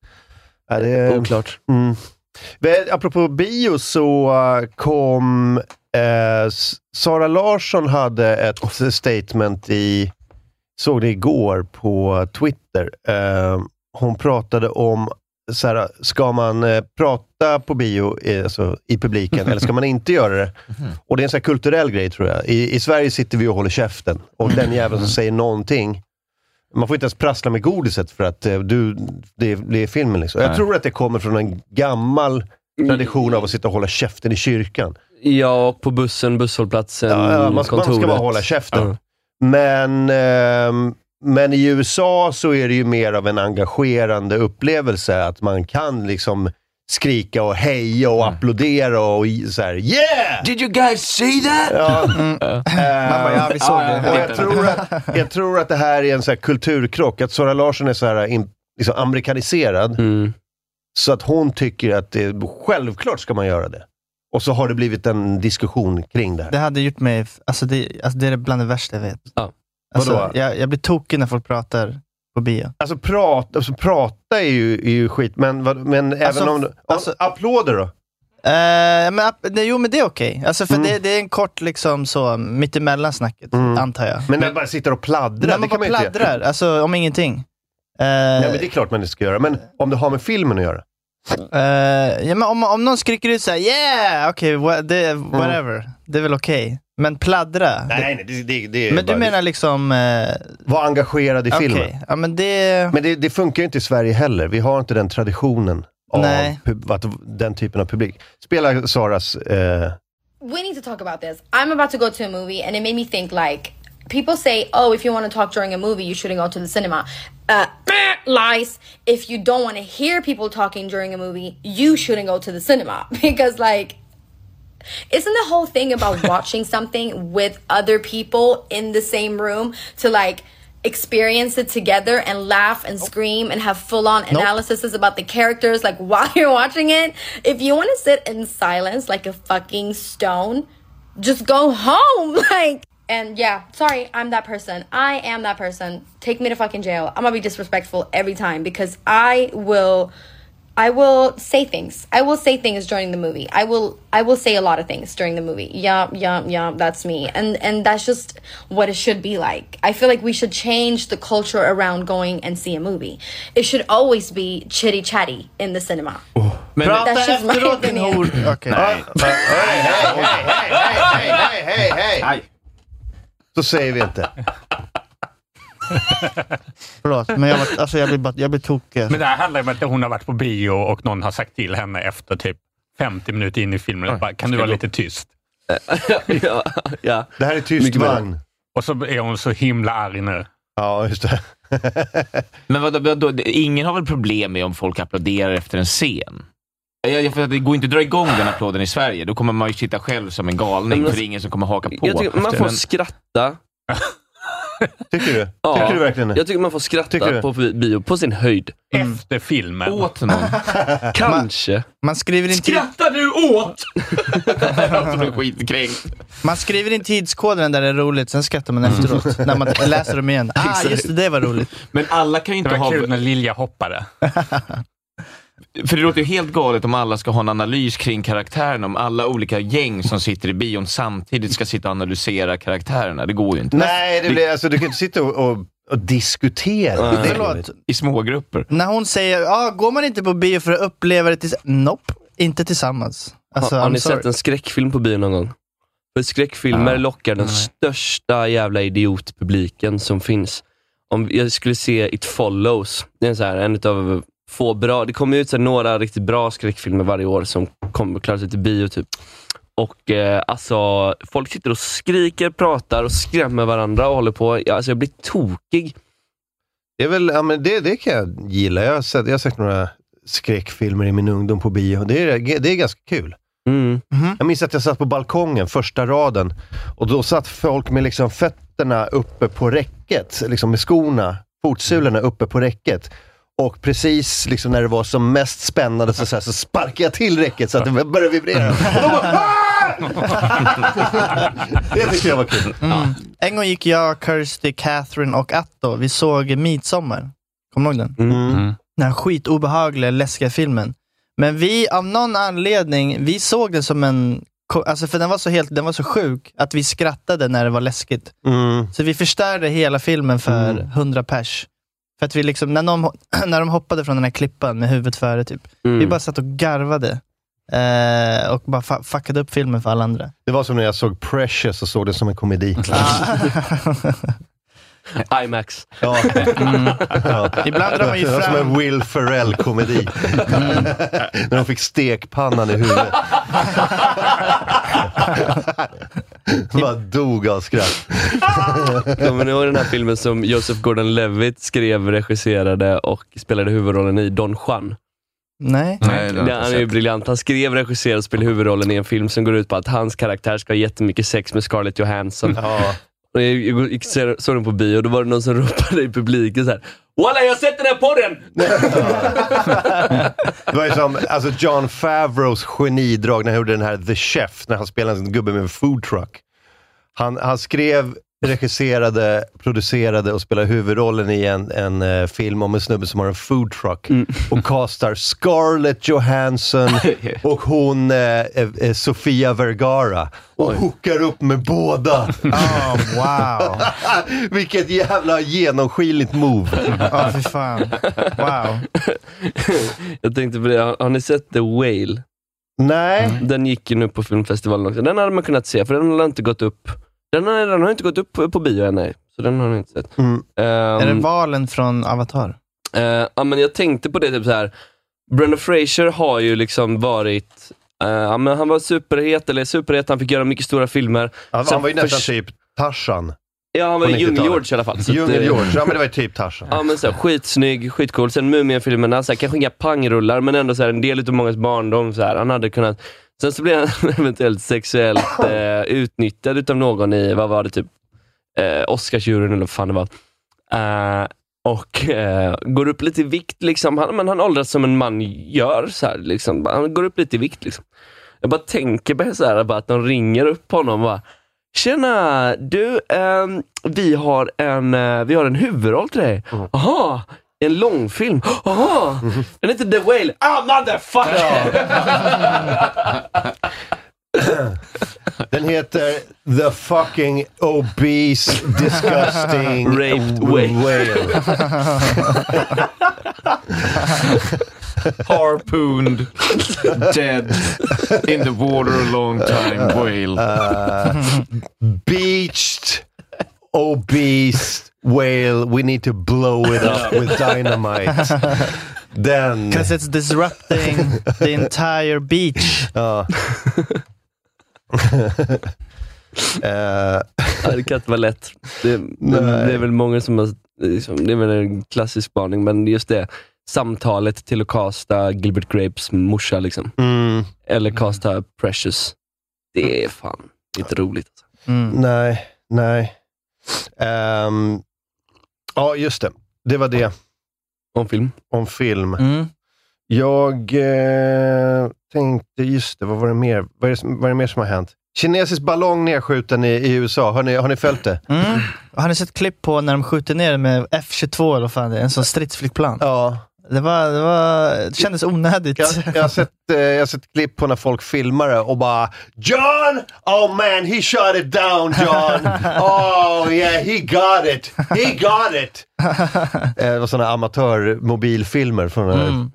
D: Ja, det är
E: oklart.
D: Mm. Men, apropå bio så uh, kom uh, Sara Larsson hade ett statement i, såg det igår på Twitter. Uh, hon pratade om så här, ska man eh, prata på bio eh, alltså, i publiken eller ska man inte göra det? Mm. Och det är en sån här kulturell grej tror jag. I, I Sverige sitter vi och håller käften. Och den jäveln som säger någonting, man får inte ens prassla med godiset för att eh, du, det, det är filmen liksom. Jag tror att det kommer från en gammal tradition av att sitta och hålla käften i kyrkan.
E: Ja, och på bussen, busshållplatsen,
D: ja, ja, man, ska, man ska bara hålla käften. Ja. Men... Eh, Men i U S A så är det ju mer av en engagerande upplevelse att man kan liksom skrika och heja och mm. applådera och så här, yeah!
E: Did you guys see that?
G: Ja, mm. uh, Mamma, ja vi såg det.
D: Och jag, tror att, jag tror att det här är en så här kulturkrock, att Sara Larsson är så här in, liksom amerikaniserad
E: mm.
D: så att hon tycker att det, självklart ska man göra det. Och så har det blivit en diskussion kring det här.
G: Det hade gjort mig, alltså det, alltså det är bland det värsta jag vet.
E: Ja.
G: Alltså, jag, jag blir tokig när folk pratar på bio.
D: Alltså, prat, alltså prata är ju, är ju skit, men, men
G: alltså,
D: även om... Alltså, applåder då?
G: Uh, men, nej, jo, men det är okej. Okay. Alltså, för mm. det, det är en kort liksom så, mittemellan snacket, mm. antar jag.
D: Men när man bara sitter och pladdrar,
G: när man bara pladdrar, alltså om ingenting. Uh,
D: nej, men det är klart man inte ska göra. Men om det har med filmen att göra?
G: Uh, ja, men om, om någon skriker ut såhär, yeah, okej, okay, wha- whatever. Mm. Det är väl okej. Okay. Men pladdra?
D: Nej, nej, det, det, det är
G: men du
D: bara,
G: menar liksom... Eh...
D: Var engagerad i
G: okay.
D: filmen.
G: Ja, men det...
D: Men det, det funkar ju inte i Sverige heller. Vi har inte den traditionen av
G: nej.
D: Pub, den typen av publik. Spela Saras... Eh...
L: We need to talk about this. I'm about to go to a movie and it made me think like... People say, oh, if you want to talk during a movie, you shouldn't go to the cinema. Uh, lies. If you don't want to hear people talking during a movie, you shouldn't go to the cinema. Because like... Isn't the whole thing about watching something with other people in the same room to like experience it together and laugh and scream and have full-on nope. analyses about the characters like while you're watching it? If you want to sit in silence like a fucking stone, just go home. Like, and yeah, sorry, I'm that person. I am that person. Take me to fucking jail. I'm gonna be disrespectful every time because I will... I will say things. I will say things during the movie. I will I will say a lot of things during the movie. Yeah, yeah, yeah, that's me. And and that's just what it should be like. I feel like we should change the culture around going and see a movie. It should always be chitty chatty in the cinema.
G: Oh. Men that's just my opinion.
D: Okay. Nej. Hej, hej, hej, hej, hej, hej, hej. Så säger vi inte.
G: Förlåt, men jag, var, alltså jag, blir bara, jag blir tokig.
H: Men det här handlar om att hon har varit på bio och någon har sagt till henne efter typ femtio minuter in i filmen att bara, kan du vara lite tyst?
E: ja, ja.
D: Det här är tyst vagn.
H: Och så är hon så himla arg nu.
D: Ja, just det.
F: Men vad, vad, vad, ingen har väl problem med om folk applåderar efter en scen? Jag, jag, för det går inte att dra igång den applåden i Sverige. Då kommer man ju sitta själv som en galning, för det är ingen som kommer haka på.
E: Jag tycker man får
F: men...
E: skratta.
D: Tycker du?
E: Ja,
D: tycker du verkligen det?
E: Jag tycker man får skratta på bio på sin höjd.
H: Mm. Efter filmen.
F: Åt någon.
E: Kanske.
G: Man, man skriver in
E: Skrattar du åt?
G: Man skriver in tidskoden där det är roligt, sen skrattar man efteråt. När man läser dem igen. Ah, just det, det var roligt.
F: Men alla kan ju inte
H: det var
F: ha...
H: kul när Lilja hoppade.
F: För det låter ju helt galet om alla ska ha en analys kring karaktärerna, om alla olika gäng som sitter i bion samtidigt ska sitta och analysera karaktärerna. Det går ju inte.
D: Nej, det blir, alltså, du kan inte sitta och, och, och diskutera.
F: Mm. Förlåt. I små grupper.
G: När hon säger, ja, går man inte på bio för att uppleva det tillsammans? Nope, inte tillsammans. Alltså,
E: har har ni
G: sorry.
E: sett en skräckfilm på bio någon gång? För skräckfilmer
F: Ja.
E: lockar den
F: Nej.
E: största jävla idiotpubliken som finns. Om jag skulle se It Follows, det är en, så här, en av få bra, det kommer ut så här, några riktigt bra skräckfilmer varje år som kommer klara sig till bio typ. Och eh, alltså, folk sitter och skriker, pratar och skrämmer varandra och håller på. Ja, alltså jag blir tokig.
D: Det är väl, ja men det, det kan jag gilla. Jag har sett, jag har sett några skräckfilmer i min ungdom på bio. Det är, det är ganska kul.
E: Mm.
G: Mm-hmm.
D: Jag minns att jag satt på balkongen, första raden. Och då satt folk med liksom fötterna uppe på räcket. Liksom med skorna, fotsulorna uppe på räcket. Och precis liksom när det var som mest spännande så, så, här, så sparkade jag till räcket så att det började vibrera. Och de bara, det tyckte jag var kul.
G: Mm. En gång gick jag, Kirsty, Catherine och Atto. Vi såg Midsommar. Kommer du ihåg den?
E: Mm.
G: Den här skitobehagliga, läskiga filmen. Men vi, av någon anledning, vi såg den som en... Alltså för den var så helt, den var så sjuk att vi skrattade när det var läskigt.
D: Mm.
G: Så vi förstärde hela filmen för
D: Mm.
G: hundra pers. För att vi liksom, när de, när de hoppade från den här klippan med huvudet före typ.
E: Mm.
G: Vi bara satt och garvade. Eh, och bara fa- fuckade upp filmen för alla andra.
D: Det var som när jag såg Precious och såg det som en komedi.
E: IMAX.
D: Ja.
G: Mm. Ja. Ibland drar man ju
D: det var
G: fram...
D: som en Will Ferrell-komedi. Mm. När de fick stekpannan i huvudet. Bara dog av skratt.
E: Kommer ni ihåg den här filmen som Joseph Gordon-Levitt skrev, regisserade och spelade huvudrollen i, Don Juan?
G: Nej.
F: Nej, det har
E: Det,
F: jag
E: han
F: inte
E: är ju
F: sett.
E: briljant. Han skrev, regisserade och spelade huvudrollen i en film som går ut på att hans karaktär ska ha jättemycket sex med Scarlett Johansson.
D: Ja.
E: Och jag, jag, jag såg såg den på bio och då var det någon som ropade i publiken så här: Walla, jag har sett den här podden!
D: Det var ju som alltså John Favreaus genidrag när han gjorde den här The Chef, när han spelade en gubbe med en food truck. Han, han skrev, regisserade, producerade och spelade huvudrollen i en, en uh, film om en snubbe som har en food truck. Mm. Och castar Scarlett Johansson och hon uh, uh, Sofia Vergara. Och hookar upp med båda.
G: Oh, wow.
D: Vilket jävla genomskinligt move.
G: Ja, oh, för fan. Wow.
E: Jag tänkte på det, har, har ni sett The Whale?
D: Nej.
E: Den gick ju nu på filmfestivalen också. Den hade man kunnat se, för den har inte gått upp. Den har, den har inte gått upp på, på bio än, nej. Så den har ni inte sett.
D: Mm.
E: Um,
G: Är det valen från Avatar?
E: Uh, ja, men jag tänkte på det typ så här. Brendan Fraser har ju liksom varit... Uh, ja, men han var superhet, eller superhet, han fick göra mycket stora filmer.
D: Han,
E: Sen
D: han var ju nästan
E: förs-
D: typ Tarzan.
E: Ja, han var ju Young George i alla fall.
D: Young George, ja men det var ju typ Tarzan.
E: Ja, men så här, skitsnygg, skitcool. Sen Mumien-filmerna, så här, kanske inga pangrullar, men ändå så här, en del av mångas barndom. Så här, han hade kunnat... Sen så blev han eventuellt sexuellt eh, utnyttjad utav någon i, vad var det, typ eh, Oscarsjuryn eller vad fan det var. Eh, och eh, går upp lite i vikt liksom. Han, men han åldras som en man gör så här, liksom. Han går upp lite i vikt liksom. Jag bara tänker på så här, bara att de ringer upp honom och bara: Tjena, du, eh, vi har en eh, vi har en huvudroll till dig. Aha, en långfilm. Aha, den heter The Whale. Ah, motherfucker!
D: Den heter The fucking obese disgusting
E: Raped
D: whale.
E: whale.
F: Harpooned, dead, in the water a long time, whale.
D: Uh, beached, obese whale. We need to blow it up with dynamite. Then,
G: because it's disrupting the entire beach.
D: Ja. uh,
E: Ja, det kan inte vara lätt. Det, det, det är väl många som har, liksom, det är väl en klassisk spaning, men just det, samtalet till att casta Gilbert Grapes morsa liksom.
D: Mm.
E: Eller casta Precious. Det är fan inte roligt. Alltså.
G: Mm.
D: Nej, nej. Um, ja, just det. Det var det.
E: Om film.
D: Om film.
G: Mm.
D: Jag eh, tänkte, just det, vad var det mer? Vad är det, vad är det mer som har hänt? Kinesisk ballong nedskjuten i, i U S A. Har ni, har ni följt det?
G: Mm. Har ni sett klipp på när de skjuter ner med F tjugotvå eller vad fan det är? En sån stridsflygplan.
D: Ja.
G: Det, var, det, var, det kändes onödigt.
D: Jag, jag, har sett, eh, jag har sett klipp på när folk filmar det och bara: John! Oh man, he shot it down, John! Oh yeah, he got it! He got it! eh, det var sådana amatörmobilfilmer från
G: Mm.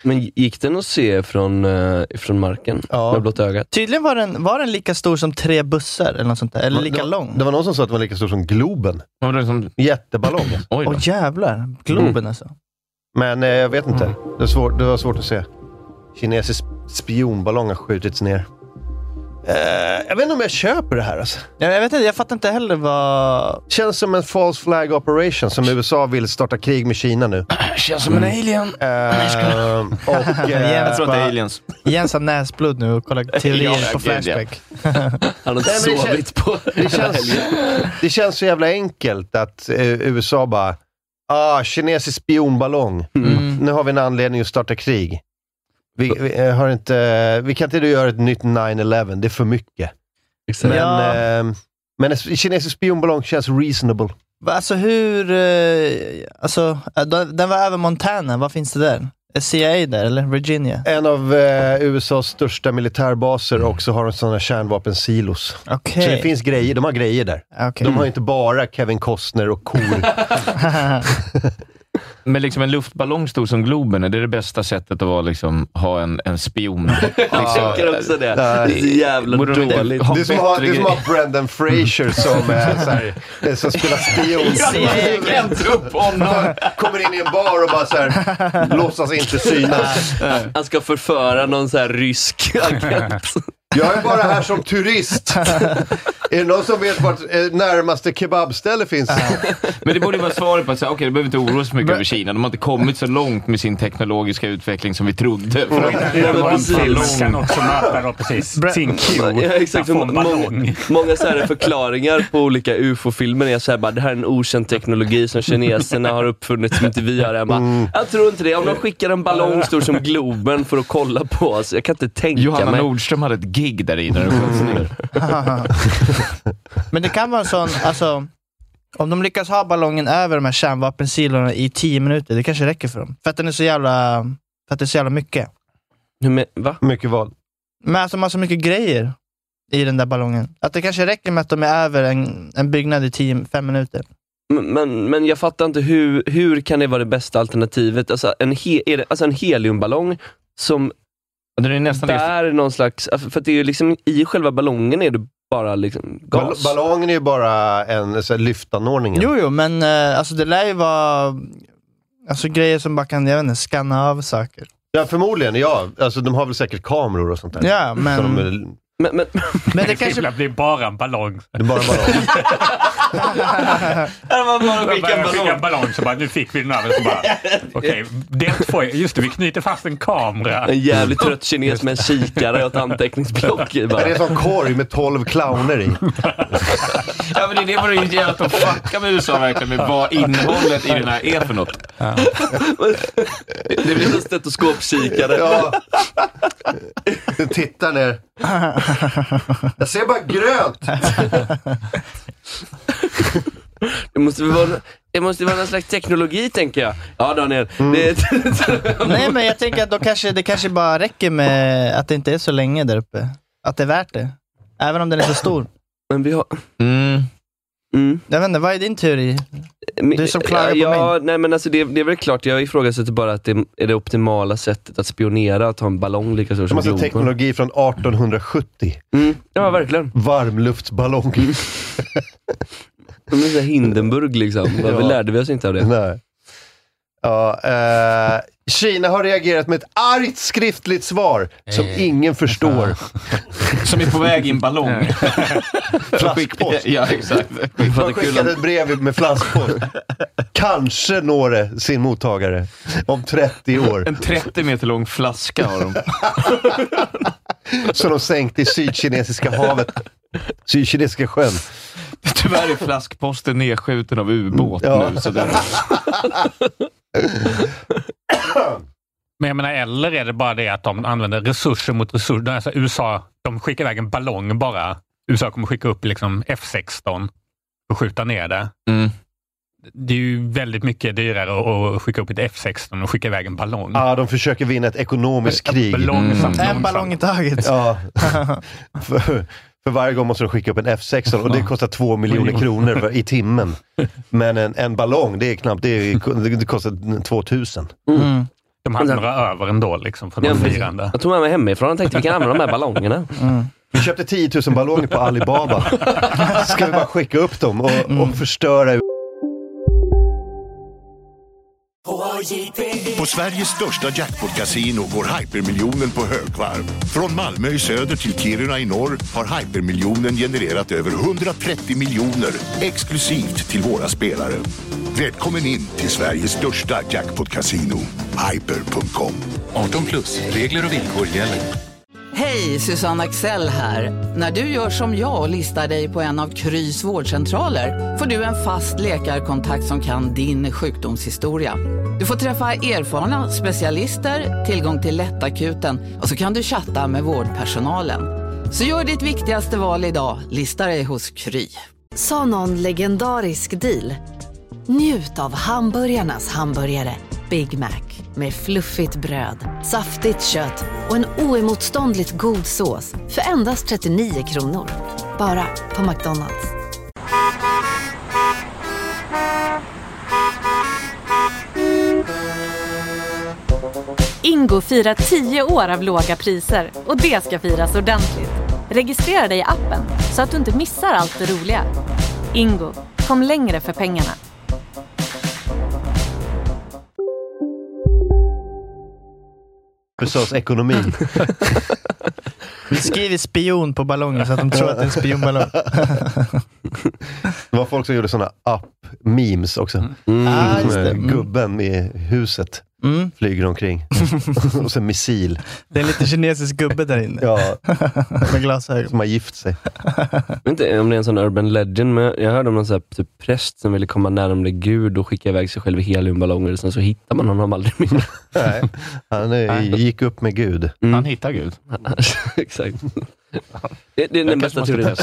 E: Men gick den att se från, uh, från marken?
G: Ja.
E: Med blått ögat?
G: Tydligen var den, var den lika stor som tre bussar eller något sånt där, eller lika
D: det,
G: lång.
D: Det var någon som sa att den var lika stor som Globen.
F: Var det som...
D: Jätteballong.
G: Åh oh, jävlar, Globen mm. alltså.
D: Men eh, jag vet inte. Det var, svårt, det var svårt att se. Kinesisk spionballong har skjutits ner. Uh, jag vet inte om jag köper det här alltså.
G: jag, jag vet inte, jag fattar inte heller vad...
D: Känns som en false flag operation som U S A vill starta krig med Kina nu.
F: Känns som en alien.
D: Uh, och, uh,
F: jag tror att det är aliens.
G: Jens har näsblod nu och kollar teorier ja, på Flashback.
E: Han har inte sovit på
D: det känns, det känns så jävla enkelt att uh, U S A bara ah, kinesisk spionballong. Mm. Nu har vi en anledning att starta krig. Vi, vi, har inte, vi kan inte göra ett nytt nine eleven, det är för mycket. Men, ja. eh, men en kinesisk spionballong känns reasonable.
G: Alltså hur... Eh, alltså, den var över Montana, vad finns det där? Är C I A där, eller Virginia?
D: En av eh, U S A:s största militärbaser och så har de sådana kärnvapensilos.
G: Okay.
D: Så det finns grejer, de har grejer där.
G: Okay.
D: De har inte bara Kevin Costner och kor.
F: Men liksom en luftballong stor som Globen, är det det bästa sättet att vara, liksom, ha en, en spion? Liksom,
E: jag tycker också det. Det är så jävla dåligt.
D: Det är som att ha Brendan Fraser som, är, så här, som spelar spion. Kommer in i en bar och bara så här, låtsas inte synas.
E: Han ska förföra någon så här rysk agent.
D: Jag är bara här som turist. Är det någon som vet vart närmaste kebabställe finns?
F: Men det borde vara svaret på att säga, okej, okay, det behöver inte oroa så mycket över Kina. De har inte kommit så långt med sin teknologiska utveckling som vi trodde. För
H: mm. att, det var precis. Kan också möta då precis sin cue.
E: Ja, exakt. För många, många så här förklaringar på olika U F O-filmer är så här, bara, det här är en okänd teknologi som kineserna har uppfunnit som inte vi har. Jag, bara, mm. jag tror inte det. Om de skickar en ballong stor som Globen för att kolla på oss, jag kan inte tänka
F: Johanna
E: mig.
F: Nordström hade ett gig där i när det sköts ner.
G: Men det kan vara en sån, alltså, om de lyckas ha ballongen över de här kärnvapensilorna i tio minuter, det kanske räcker för dem. För att den är så jävla, för att det är så jävla mycket.
E: Men, va?
D: Mycket vad?
G: Men alltså man har så mycket grejer i den där ballongen. Att det kanske räcker med att de är över en, en byggnad i tio fem minuter.
E: Men, men, men jag fattar inte, hur, hur kan det vara det bästa alternativet? Alltså en, he, är det, alltså en heliumballong som
F: det är nästan
E: bär någon slags... För att det är ju liksom, i själva ballongen är det bara liksom gas.
D: Ballongen är ju bara en så här, lyftanordning.
G: Jo, jo, men äh, alltså det lär ju vara alltså, grejer som bara kan, jag vet inte, scanna av saker.
D: Ja, förmodligen, ja. Alltså de har väl säkert kameror och sånt där.
G: Ja, men...
D: De är...
E: Men, men,
G: men det kanske
H: blir bara en ballong.
D: Det är bara en ballong.
E: man bara skickar en ballong.
H: en ballong så bara, nu fick vi den över så bara, okej, okay, just det, vi knyter fast en kamera.
E: En jävligt trött kines med en kikare och ett anteckningsblock i bara.
D: Det är som korg med tolv clowner i.
F: Ja, men det är det var ju inte att de fuckar med U S A verkligen med vad innehållet i den här är för något. Ja.
E: Det blir en stetoskopkikare.
D: Ja. Den tittar ner. Jag ser bara grönt.
E: Det måste vara, det måste vara någon slags teknologi, tänker jag. Ja, Daniel. Mm. Det
G: Nej, men jag tänker att då kanske, det kanske bara räcker med att det inte är så länge där uppe. Att det är värt det. Även om den är så stor.
E: Men vi har...
F: Mm.
E: Mm.
G: Jag vet inte, vad är din teori? Du som klarar på
E: ja,
G: mig.
E: Nej, men alltså det, det är väl klart, jag ifrågasätter bara att det är det optimala sättet att spionera, att ha en ballong lika stor som Globen.
D: Teknologi från arton sjuttio.
E: Mm. Ja, verkligen.
D: Varmluftsballong.
E: Som en Hindenburg liksom. Ja. Vi lärde vi oss inte av det.
D: Nej. Ja, eh, Kina har reagerat med ett argt skriftligt svar som eh. ingen förstår.
F: Som är på väg i en ballong.
D: Flaskpost.
F: Ja, exakt.
D: De skickade ett brev med flaskpost. Kanske når det sin mottagare om trettio år.
F: En trettio meter lång flaska har de.
D: Så de sänkte i Sydkinesiska havet. Sydkinesiska sjön.
F: Tyvärr är flaskposten nedskjuten av ubåt ja. nu. Så det...
H: Men jag menar, eller är det bara det att de använder resurser mot resurser? Alltså U S A, de skickar iväg en ballong bara. U S A kommer skicka upp liksom F sexton och skjuta ner det.
F: Mm.
H: Det är ju väldigt mycket dyrare att skicka upp ett F sexton och skicka iväg en ballong.
D: Ja, de försöker vinna ett ekonomiskt krig.
H: Ballong,
G: mm.
H: samt,
G: en ballong i taget.
D: Ja. för, för varje gång måste de skicka upp en F sexton och det kostar två miljoner kronor för, i timmen. Men en, en ballong, det är knappt, det, är, det kostar tvåtusen.
G: Mm.
H: De hade några över ändå liksom för de firande.
E: Jag tog med mig hemifrån och tänkte vi kan använda de här ballongerna.
D: Mm. Vi köpte tio tusen ballonger på Alibaba. Ska vi bara skicka upp dem och, mm. och förstöra.
M: På Sveriges största jackpot-casino går hypermiljonen på högvarv. Från Malmö i söder till Kiruna i norr har hypermiljonen genererat över hundratrettio miljoner exklusivt till våra spelare. Välkommen in till Sveriges största jackpot-casino, hyper punkt com.
N: arton plus, regler och villkor gäller.
O: Hej, Susanne Axel här. När du gör som jag och listar dig på en av Krys vårdcentraler får du en fast läkarkontakt som kan din sjukdomshistoria. Du får träffa erfarna specialister, tillgång till lättakuten och så kan du chatta med vårdpersonalen. Så gör ditt viktigaste val idag, listar dig hos Kry.
A: Sa någon legendarisk deal? Njut av hamburgarnas hamburgare Big Mac med fluffigt bröd, saftigt kött och en oemotståndligt god sås för endast trettionio kronor. Bara på McDonald's.
P: Ingo firar tio år av låga priser och det ska firas ordentligt. Registrera dig i appen så att du inte missar allt det roliga. Ingo, kom längre för pengarna.
D: U S A:s ekonomi.
G: Vi skriver spion på ballongen så att de tror att det är en spionballong.
D: Det var folk som gjorde såna app-memes också.
G: Mm. Ah, just det. Mm.
D: Gubben med huset mm. flyger omkring. Och sen missil.
G: Det är en lite kinesisk gubbe där inne.
D: Ja.
G: Med glasögon.
D: Som har gift sig.
E: Jag vet inte om det är en sån urban legend, men jag hörde om någon sån här typ präst som ville komma närmare Gud och skicka iväg sig själv i heliumballonger och sen så hittar man honom aldrig mer.
D: Nej, han är, gick upp med Gud.
F: Mm. Han hittar Gud.
E: Exakt. Det, det är den bästa teorin.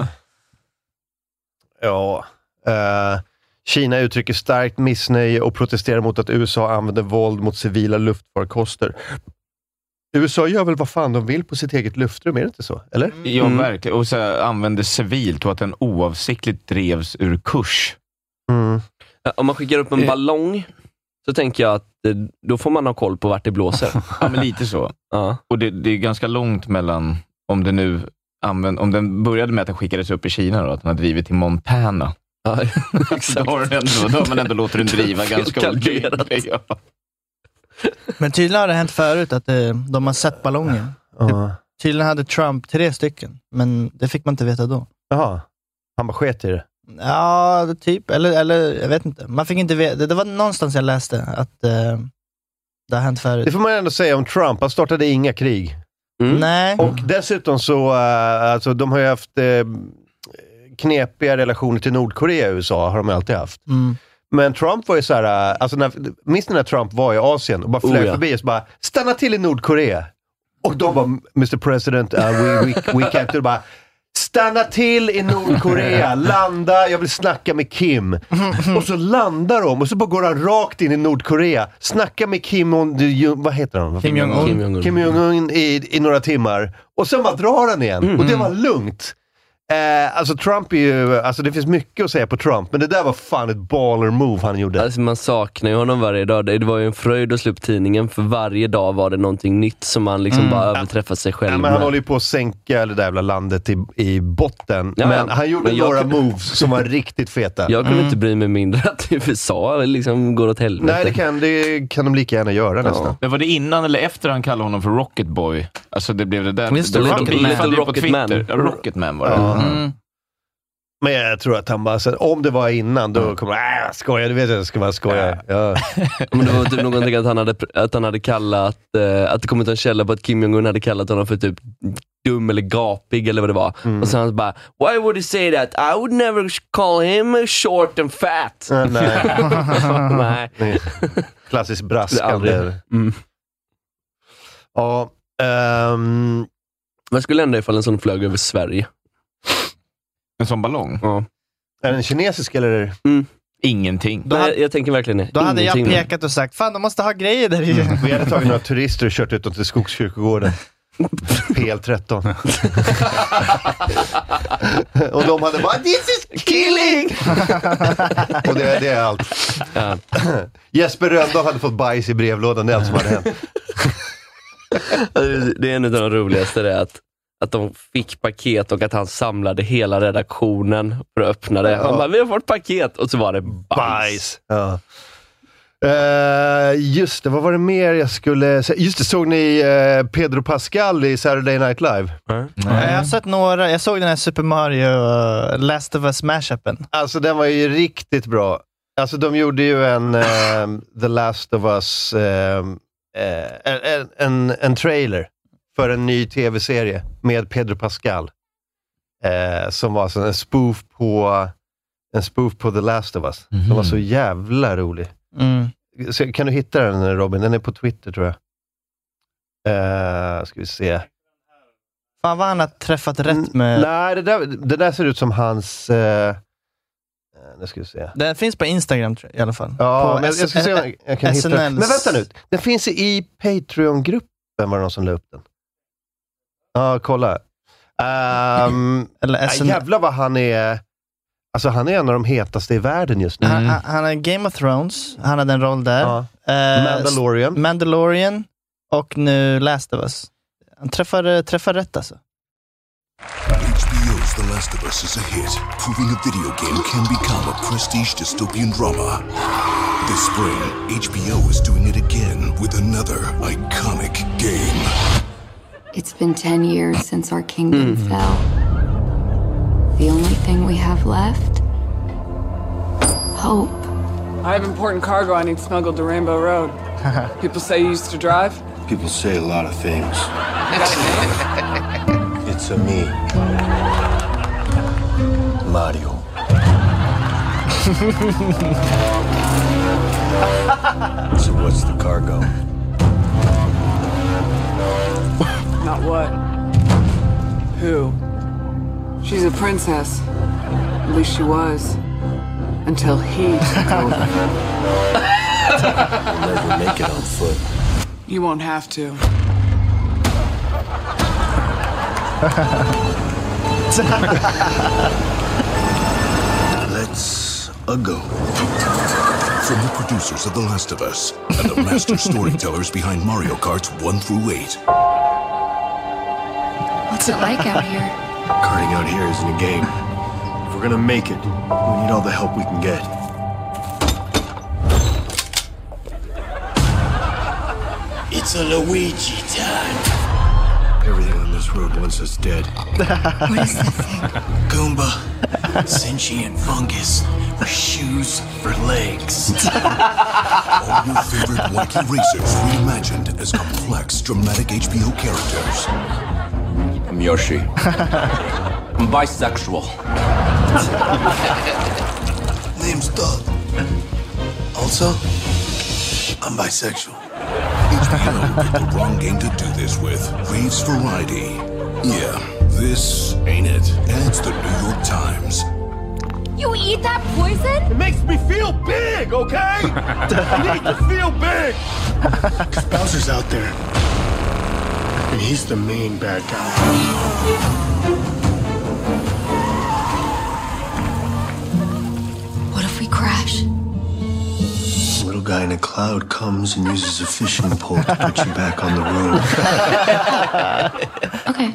D: Ja. Uh, Kina uttrycker starkt missnöje och protesterar mot att U S A använder våld mot civila luftfarkoster. U S A gör väl vad fan de vill på sitt eget luftrum, är det inte så? Eller?
F: Mm. Ja, verkligen. Och så använder civilt och att den oavsiktligt drevs ur kurs.
D: Mm.
E: Om man skickar upp en ballong så tänker jag att då får man ha koll på vart det blåser.
F: Ja, men lite så.
E: Ja.
F: Och det, det är ganska långt mellan om det nu använd, om den började med att den skickades upp i Kina då, att den har drivit till Montana.
E: Ja, exakt.
F: Då har, den ändå, då har man ändå låter den driva ganska ordentligt. Ja.
G: Men tydligen har det hänt förut att det, de har sett ballonger.
D: Uh.
G: Tydligen hade Trump tre stycken, men det fick man inte veta då.
D: Jaha, han bara sket i det.
G: Ja, typ. Eller, eller jag vet inte. Man fick inte veta. Det, det var någonstans jag läste att uh, det har hänt förut.
D: Det får man ändå säga om Trump. Han startade inga krig.
G: Mm. Nej.
D: Och dessutom så, uh, alltså de har ju haft uh, knepiga relationer till Nordkorea i U S A, har de alltid haft.
G: Mm.
D: Men Trump var ju så här, uh, alltså när, minst när Trump var i Asien och bara flög oh, ja. förbi och så bara, stanna till i Nordkorea. Och då bara, mister President, uh, we, we, we can't do bara, stanna till i Nordkorea, landa, jag vill snacka med Kim. Och så landar de och så bara går han rakt in i Nordkorea, snacka med Kim och, vad heter han?
G: Kim Jong-un.
D: Kim Jong-un, Kim Jong-un i, i några timmar. Och sen bara drar han igen. Mm. Och det var lugnt. Eh, alltså Trump är ju, alltså det finns mycket att säga på Trump, men det där var fan ett baller move han gjorde.
E: Alltså man saknar ju honom varje dag. Det var ju en fröjd att slå upp tidningen, för varje dag var det någonting nytt som man liksom mm. bara överträffade sig själv.
D: Ja, men han håller ju på att sänka det där jävla landet i, i botten.
E: Ja,
D: men han gjorde
E: men
D: några
E: kunde...
D: moves som var riktigt feta.
E: Jag kunde
D: mm.
E: inte bry mig mindre att U S A liksom går åt helvete.
D: Nej, det kan, det kan de lika gärna göra ja. nästan.
F: Men var det innan eller efter han kallade honom för Rocket Boy? Alltså det blev det där.
G: Just det,
F: det
G: Rocket
F: Man.
E: Rocket
F: Rocket
E: Man.
F: Ja, Rocket Man var det.
D: Ja.
F: Mm.
D: Men jag tror att han bara, så, om det var innan, då kommer han, äh, skoja, du vet att jag ska vara skoja. Ja.
E: Men det var typ någonting att han hade, att han hade kallat, eh, att det kommit en källa på att Kim Jong-un hade kallat honom för typ dum eller gapig eller vad det var. Mm. Och så han bara, why would he say that? I would never call him short and fat.
D: Uh, nej.
E: nej.
D: nej. Klassisk braskande.
E: Mm.
D: Ja. Um...
E: Vad skulle hända ifall en sån flög över Sverige?
F: En sån ballong?
E: Ja.
D: Är den kinesisk eller?
E: Mm.
F: Ingenting.
G: Då hade,
E: Nej, jag tänker verkligen det.
G: Då hade
E: Ingenting.
G: jag pekat och sagt, fan de måste ha grejer där i.
D: Vi hade tagit några turister och kört ut dem till Skogskyrkogården. P L tretton. Och de hade bara this is killing. Och det, det är allt. Ja. Jesper Rönndahl hade fått bajs i brevlådan. Det är allt som hade hänt.
E: Det är en av de roligaste, det att, att de fick paket och att han samlade hela redaktionen för att öppna det. Ja. Han bara, vi har fått paket, och så var det bajs. bajs.
D: Ja. Uh, just det, vad var det mer jag skulle säga? Just det, såg ni uh, Pedro Pascal i Saturday Night Live?
G: Mm. Mm. Jag har sett några, jag såg den här Super Mario uh, Last of Us mashupen.
D: Alltså den var ju riktigt bra. Alltså de gjorde ju en uh, The Last of Us uh, uh, en, en, en trailer för en ny tv-serie med Pedro Pascal uh, som var så en spoof på en spoof på The Last of Us. Mm. Som var så jävla rolig.
G: Mm.
D: Så, kan du hitta den, Robin? Den är på Twitter, tror jag. Uh, ska vi se.
G: Fan vad han har träffat rätt med...
D: Nej, det där, det där ser ut som hans... Uh, nu ska vi se.
G: Den finns på Instagram, tror jag, i alla fall.
D: Ja,
G: på
D: men jag ska se om jag kan hitta den. Men vänta nu. Den finns i Patreon-gruppen, var det någon som la upp den? Ja, kolla. Um, Eller S N L. Jävlar vad han är... Alltså han är en av de hetaste i världen just nu.
G: Mm. Han, han är Game of Thrones. Han hade en roll där.
D: Ja. Uh, Mandalorian.
G: Mandalorian. Och nu Last of Us. Han träffar, träffar rätt alltså.
M: H B O's The Last of Us is a hit, proving a video game can become a prestige dystopian drama. This spring, H B O is doing it again with another iconic game.
Q: It's been ten years since our kingdom mm. fell. The only thing we have left? Hope.
R: I have important cargo I need smuggled to Rainbow Road. People say you used to drive?
S: People say a lot of things. It's a me. Mario. So what's the cargo?
R: Not what? Who? She's a princess. At least she was. Until he took over.
S: I'll never make it on foot.
R: You won't have to.
M: Let's a go. From the producers of The Last of Us and the master storytellers behind Mario Karts one through eight.
Q: What's it like out here?
S: Karting out here isn't a game. If we're gonna make it, we need all the help we can get. It's a Luigi time. Everything on this road wants us dead.
Q: What is this thing?
S: Goomba, sentient fungus, for shoes, for legs.
M: All your favorite wacky racers reimagined as complex, dramatic H B O characters.
T: I'm Yoshi. I'm bisexual.
S: Name's Doug. Also, I'm bisexual.
M: H B O picked the wrong game to do this with. Raves variety. Yeah, this ain't it. And it's the New York Times.
Q: You eat that poison?
S: It makes me feel big, okay? You need to feel big. Bowser's out there. And he's the main bad guy.
Q: What if we crash?
S: A little guy in a cloud comes and uses a fishing pole to put you back on the road.
Q: Okay.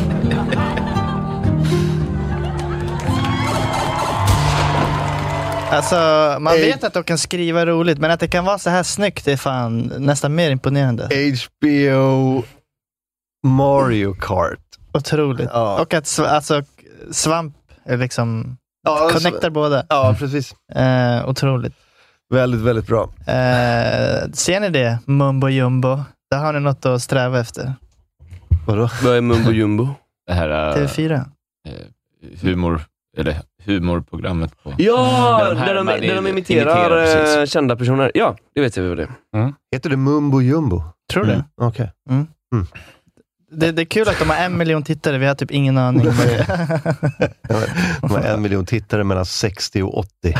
G: Alltså, man vet att de kan skriva roligt, men att det kan vara så här snyggt är fan nästan mer imponerande.
D: H B O Mario Kart.
G: Otroligt. Ja. Och att alltså, svamp är liksom
D: ja,
G: connectar båda.
D: Ja, precis.
G: Eh, otroligt.
D: Väldigt, väldigt bra.
G: Eh, ser ni det? Mumbo Jumbo. Där har ni något att sträva efter.
D: Vadå?
E: Vad är Mumbo Jumbo?
F: Det här uh,
G: T V fyra.
F: Uh, humor, eller humorprogrammet på...
E: Ja, där de, där de, där de imiterar, imiterar kända personer. Ja, det vet jag vad det är.
D: Mm. Heter det Mumbo Jumbo?
G: Tror det.
D: Mm. Okej. Okay.
G: Mm. Mm. Det, det är kul att de har en miljon tittare. Vi har typ ingen aning om det.
D: De har en miljon tittare mellan sextio och åttio.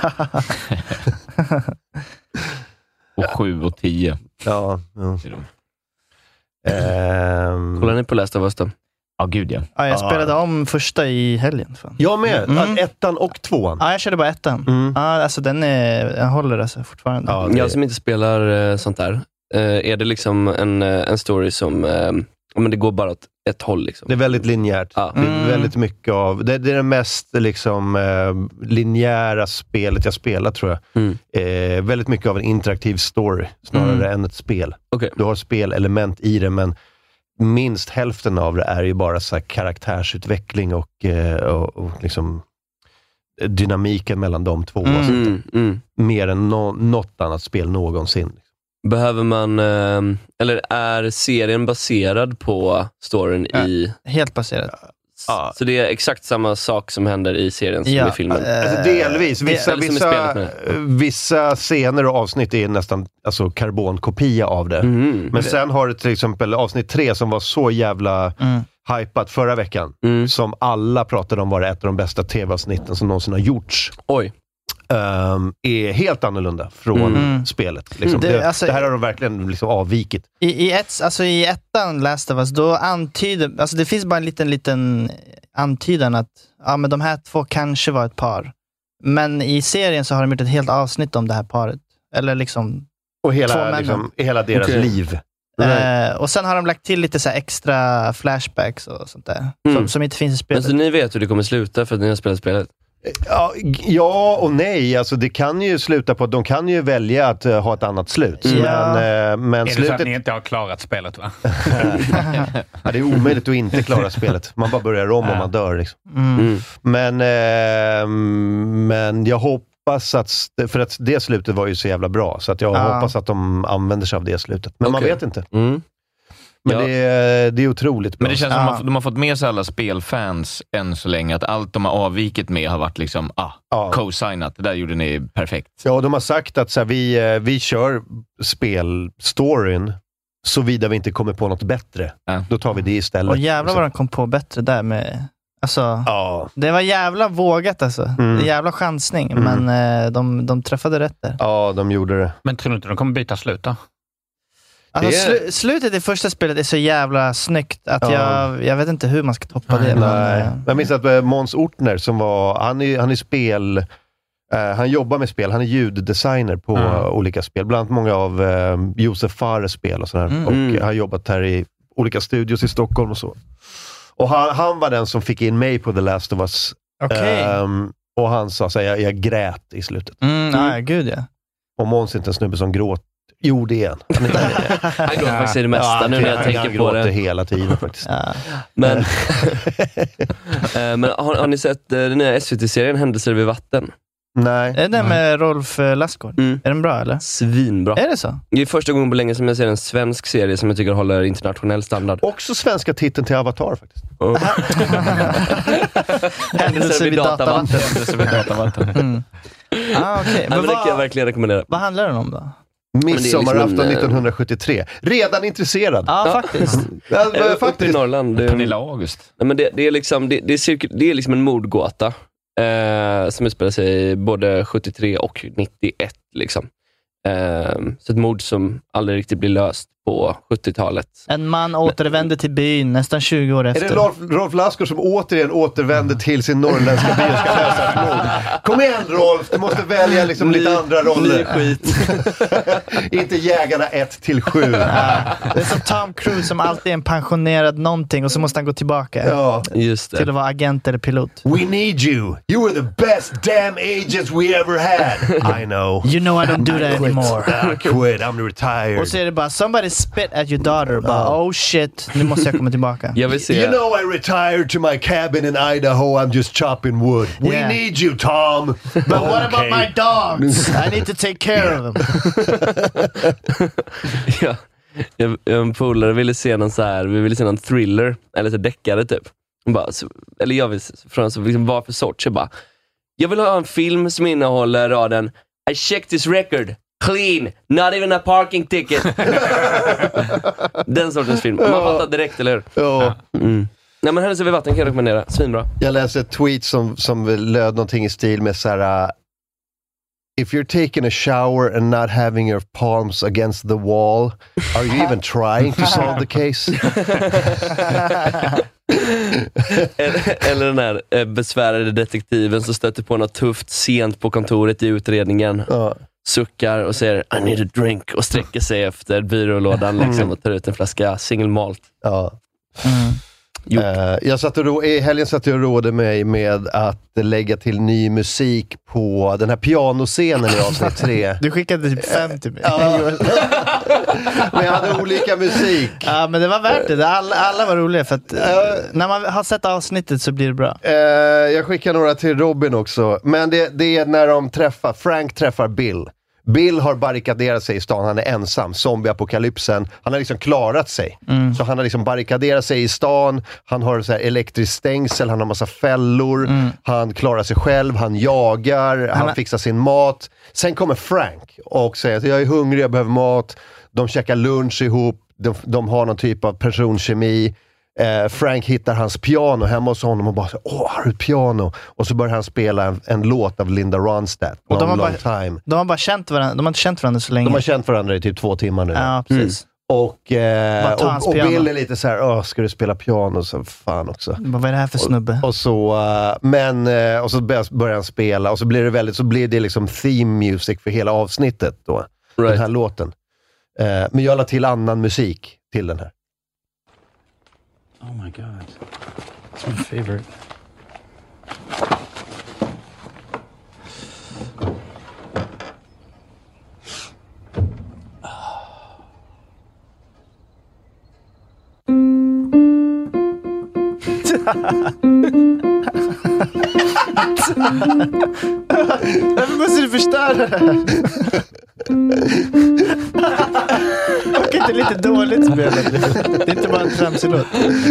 F: Och sju och tio.
D: Ja. ja. Um,
E: Kollar ni på Last of Us då?
F: Ja, gud ja.
G: Ja, jag spelade om första i helgen. Fan.
D: Jag med,
G: Mm.
D: ettan och tvåan.
G: Ja, jag körde bara ettan.
D: Mm.
G: Ja, alltså den är, jag håller alltså fortfarande.
E: Ja, jag som inte spelar eh, sånt där, eh, är det liksom en, eh, en story som, eh, men det går bara åt ett håll liksom.
D: Det är väldigt linjärt.
E: Ja.
D: Det är
G: Mm.
D: väldigt mycket av, det, det är det mest liksom eh, linjära spelet jag spelar, tror jag.
E: Mm.
D: Eh, väldigt mycket av en interaktiv story, snarare
G: Mm.
D: än ett spel.
E: Okay.
D: Du har spelelement i det, men minst hälften av det är ju bara så här karaktärsutveckling och, eh, och, och liksom dynamiken mellan de två.
G: Mm.
D: Och sånt där.
E: Mm, mm.
D: Mer än no, något annat spel någonsin.
E: Behöver man, eh, eller är serien baserad på storyn
G: Ja,
E: i...
G: helt baserat.
D: Ja.
E: Så det är exakt samma sak som händer i serien som
G: Ja,
E: i filmen?
D: Alltså delvis. Vissa,
E: Eller som i
D: vissa,
E: spelet med.
D: vissa scener och avsnitt är nästan alltså, karbonkopia av det.
E: Mm.
D: Men sen har du till exempel avsnitt tre som var så jävla
G: Mm.
D: hypat förra veckan.
E: Mm.
D: Som alla pratade om var ett av de bästa tv-avsnitten som någonsin har gjorts.
E: Oj.
D: Um, är helt annorlunda från
G: Mm.
D: spelet. Liksom.
G: Det-
D: Det,
G: alltså-
D: det här har de verkligen liksom avvikit.
G: I, i, ett, alltså i ettan Last of Us, då antyder, alltså det finns bara en liten, liten antydan att ja, men de här två kanske var ett par. Men i serien så har de gjort ett helt avsnitt om det här paret. Eller liksom
D: Och
G: två
D: hela,
G: männen.
D: liksom, hela deras
E: Okej.
D: liv.
G: Eh, och sen har de lagt till lite så här extra flashbacks och sånt där.
E: Mm.
G: Som, som inte finns i spelet.
E: Alltså ni vet hur det kommer sluta för att ni har spelat spelet?
D: Ja, g- ja och nej. Alltså, det kan ju sluta på att de kan ju välja att uh, ha ett annat slut.
G: Mm.
D: Men, uh, men
H: Är det så att
D: slutet...
H: ni inte har klarat spelet, va?
D: Ja, det är omöjligt att inte klara spelet. Man bara börjar om och man dör. Liksom.
G: Mm.
E: Mm.
D: Men, eh, men jag hoppas att, för att det slutet var ju så jävla bra, så att jag
G: Ja.
D: hoppas att de använder sig av det slutet. Men man
E: Okej.
D: vet inte.
E: Mm.
D: Men
E: Ja.
D: det, är, det är otroligt bra.
F: Men det känns
G: Ja.
F: som att de har fått med sig alla spelfans än så länge, att allt de har avvikit med har varit liksom, ah,
D: Ja.
F: co-signat, det där gjorde ni perfekt.
D: Ja, de har sagt att så här, vi, eh, vi kör spelstoryn såvida vi inte kommer på något bättre.
F: Ja.
D: Då tar vi det istället.
G: Och jävlar vad de kom på bättre där med... Alltså,
D: Ja.
G: det var jävla vågat alltså.
D: Mm.
G: Det är jävla chansning,
D: Mm.
G: men eh, de, de träffade rätt där.
D: Ja, de gjorde det.
H: Men tror du inte de kommer byta slut då?
G: Alltså,
D: Det är-
G: slu, slutet i första spelet är så jävla snyggt att
D: Ja.
G: jag, jag vet inte hur man ska toppa det. Men,
D: Nej.
G: eh,
D: Jag minns att eh, Måns Ortner, som var, han är, han är spel, eh, han jobbar med spel, han är ljuddesigner på
H: Mm.
D: eh, olika spel, bland annat många av eh, Josef Fares spel och sådär.
G: Mm.
D: Och
E: Mm.
D: eh, han har jobbat här i olika studios i Stockholm och så. Och han, han var den som fick in mig på The Last of Us.
G: Okej.
D: Ehm, och han sa så här, jag, jag grät i slutet.
G: Mm, nej, gud ja.
D: Och Måns är inte en snubbe som gråter. Jo, det är han.
E: Han gråter faktiskt i det mesta
D: Ja,
E: nu när jag
D: han-
E: tänker
D: han
E: på
D: gråter
E: det.
D: hela tiden faktiskt.
G: ja.
E: Men, Eh, men har, har ni sett eh, den nya S V T-serien Händelser vid vatten?
D: Nej.
G: Är det den med Rolf eh, Lassgård?
E: Mm.
G: Är den bra eller?
E: Svinbra.
G: Är det så?
E: Det är första gången på länge som jag ser en svensk serie som jag tycker håller internationell standard.
D: Också svenska titeln till Avatar faktiskt.
E: Oh.
G: Händelser vid datavatten.
F: Händelser vid datavatten.
G: Mm. Ah, okay.
E: Ja, men det kan jag verkligen rekommendera.
G: Vad handlar den om då?
D: Midsommarafton
E: liksom en, eh,
D: nittonhundrasjuttiotre. Redan intresserad.
G: Ja,
E: Ja.
G: faktiskt.
D: Ja,
E: Eh, Uppe i
D: faktiskt.
E: Norrland. Det,
F: Pernilla August.
E: nej, men det, det, är liksom, det, det, är cirkel, det är liksom en mordgåta eh, som utspelar sig både sjuttiotre och nittioett. Liksom. Eh, så ett mord som aldrig riktigt blir löst på sjuttiotalet.
G: En man återvänder till byn nästan tjugo år
D: Är
G: efter.
D: det Rolf, Rolf Lassgård som återigen återvänder till sin norrländska by och ska lösa ett mord? Kom igen Rolf, du måste välja liksom lite andra roller.
E: skit.
D: Inte jägarna ett till sju.
G: Det är som Tom Cruise som alltid är en pensionerad någonting och så måste han gå tillbaka
D: Ja.
E: Just
G: till att
E: det.
G: vara agent eller pilot.
D: We need you. You were the best damn agents we ever had. I know.
G: You know I don't do that
D: I quit.
G: anymore.
D: I quit. I'm retired.
G: Och så är det bara, somebody spit at your daughter. Bara, oh shit, nu måste jag komma tillbaka.
E: Jag vill se...
D: You know I retired to my cabin in Idaho. I'm just chopping wood. We
G: Yeah.
D: need you, Tom.
G: But what about my dogs? I need to take care of them.
E: ja, jag, jag och en polare ville se någon så här, vi ville se någon thriller eller så deckare typ. Hon bara, så, eller jag vill från så liksom, vad för sorts. Jag bara, jag vill ha en film som innehåller raden I checked this record. Clean, not even a parking ticket. Den sortens film. Man fattar direkt, eller hur?
D: Ja.
E: Mm. Nej, men Händelser vid vatten kan jag rekommendera. Svinbra.
D: Jag läste ett tweet som, som löd någonting i stil med så här: if you're taking a shower and not having your palms against the wall, are you even trying to solve the case?
E: eller, eller den här eh, besvärade detektiven som stöter på något tufft sent på kontoret i utredningen.
D: Ja.
E: Suckar och säger I need a drink och sträcker sig efter byrålådan liksom, och tar ut en flaska single malt.
D: Ja. Mm. Uh, jag satt och ro- I helgen satt jag och rådde mig med att lägga till ny musik på den här pianoscenen i avsnitt tre.
G: Du skickade typ fem till mig.
D: Ja. Men jag hade olika musik.
G: Ja, men det var värt det. Alla, alla var roliga för att uh, när man har sett avsnittet så blir det bra.
D: Uh, jag skickar några till Robin också. Men det, det är när de träffar, Frank träffar Bill. Bill har barrikaderat sig i stan, han är ensam, zombieapokalypsen, han har liksom klarat sig. Mm. Så han har liksom barrikaderat sig i stan, han har så här elektriskt stängsel, han har massa fällor, mm. han klarar sig själv, han jagar, han, han fixar sin mat. Sen kommer Frank och säger att jag är hungrig, jag behöver mat. De käkar lunch ihop, de, de har någon typ av personkemi. Eh, Frank hittar hans piano hemma hos honom och bara så, åh, har du ett piano? Och så börjar han spela en, en låt av Linda Ronstadt.
G: Och de har,
D: long
G: bara,
D: time.
G: de har bara känt varandra, de har inte känt varandra så länge.
D: De har känt varandra i typ två timmar nu.
G: Ja, precis.
D: Mm. Och, eh, och, och
G: Bill
D: är lite så här, åh, ska du spela piano? Så fan också.
G: Vad är det här för snubbe?
D: Och, och så, uh, men, uh, och så börjar han spela och så blir det väldigt, så blir det liksom theme music för hela avsnittet då. Right. Den här låten. Uh, men jag la till annan musik till den här.
K: Oh my god. It's my favorite.
G: Varför måste du förstöra det här? Och inte lite dåligt spelat. Det är inte bara en tramsig låt.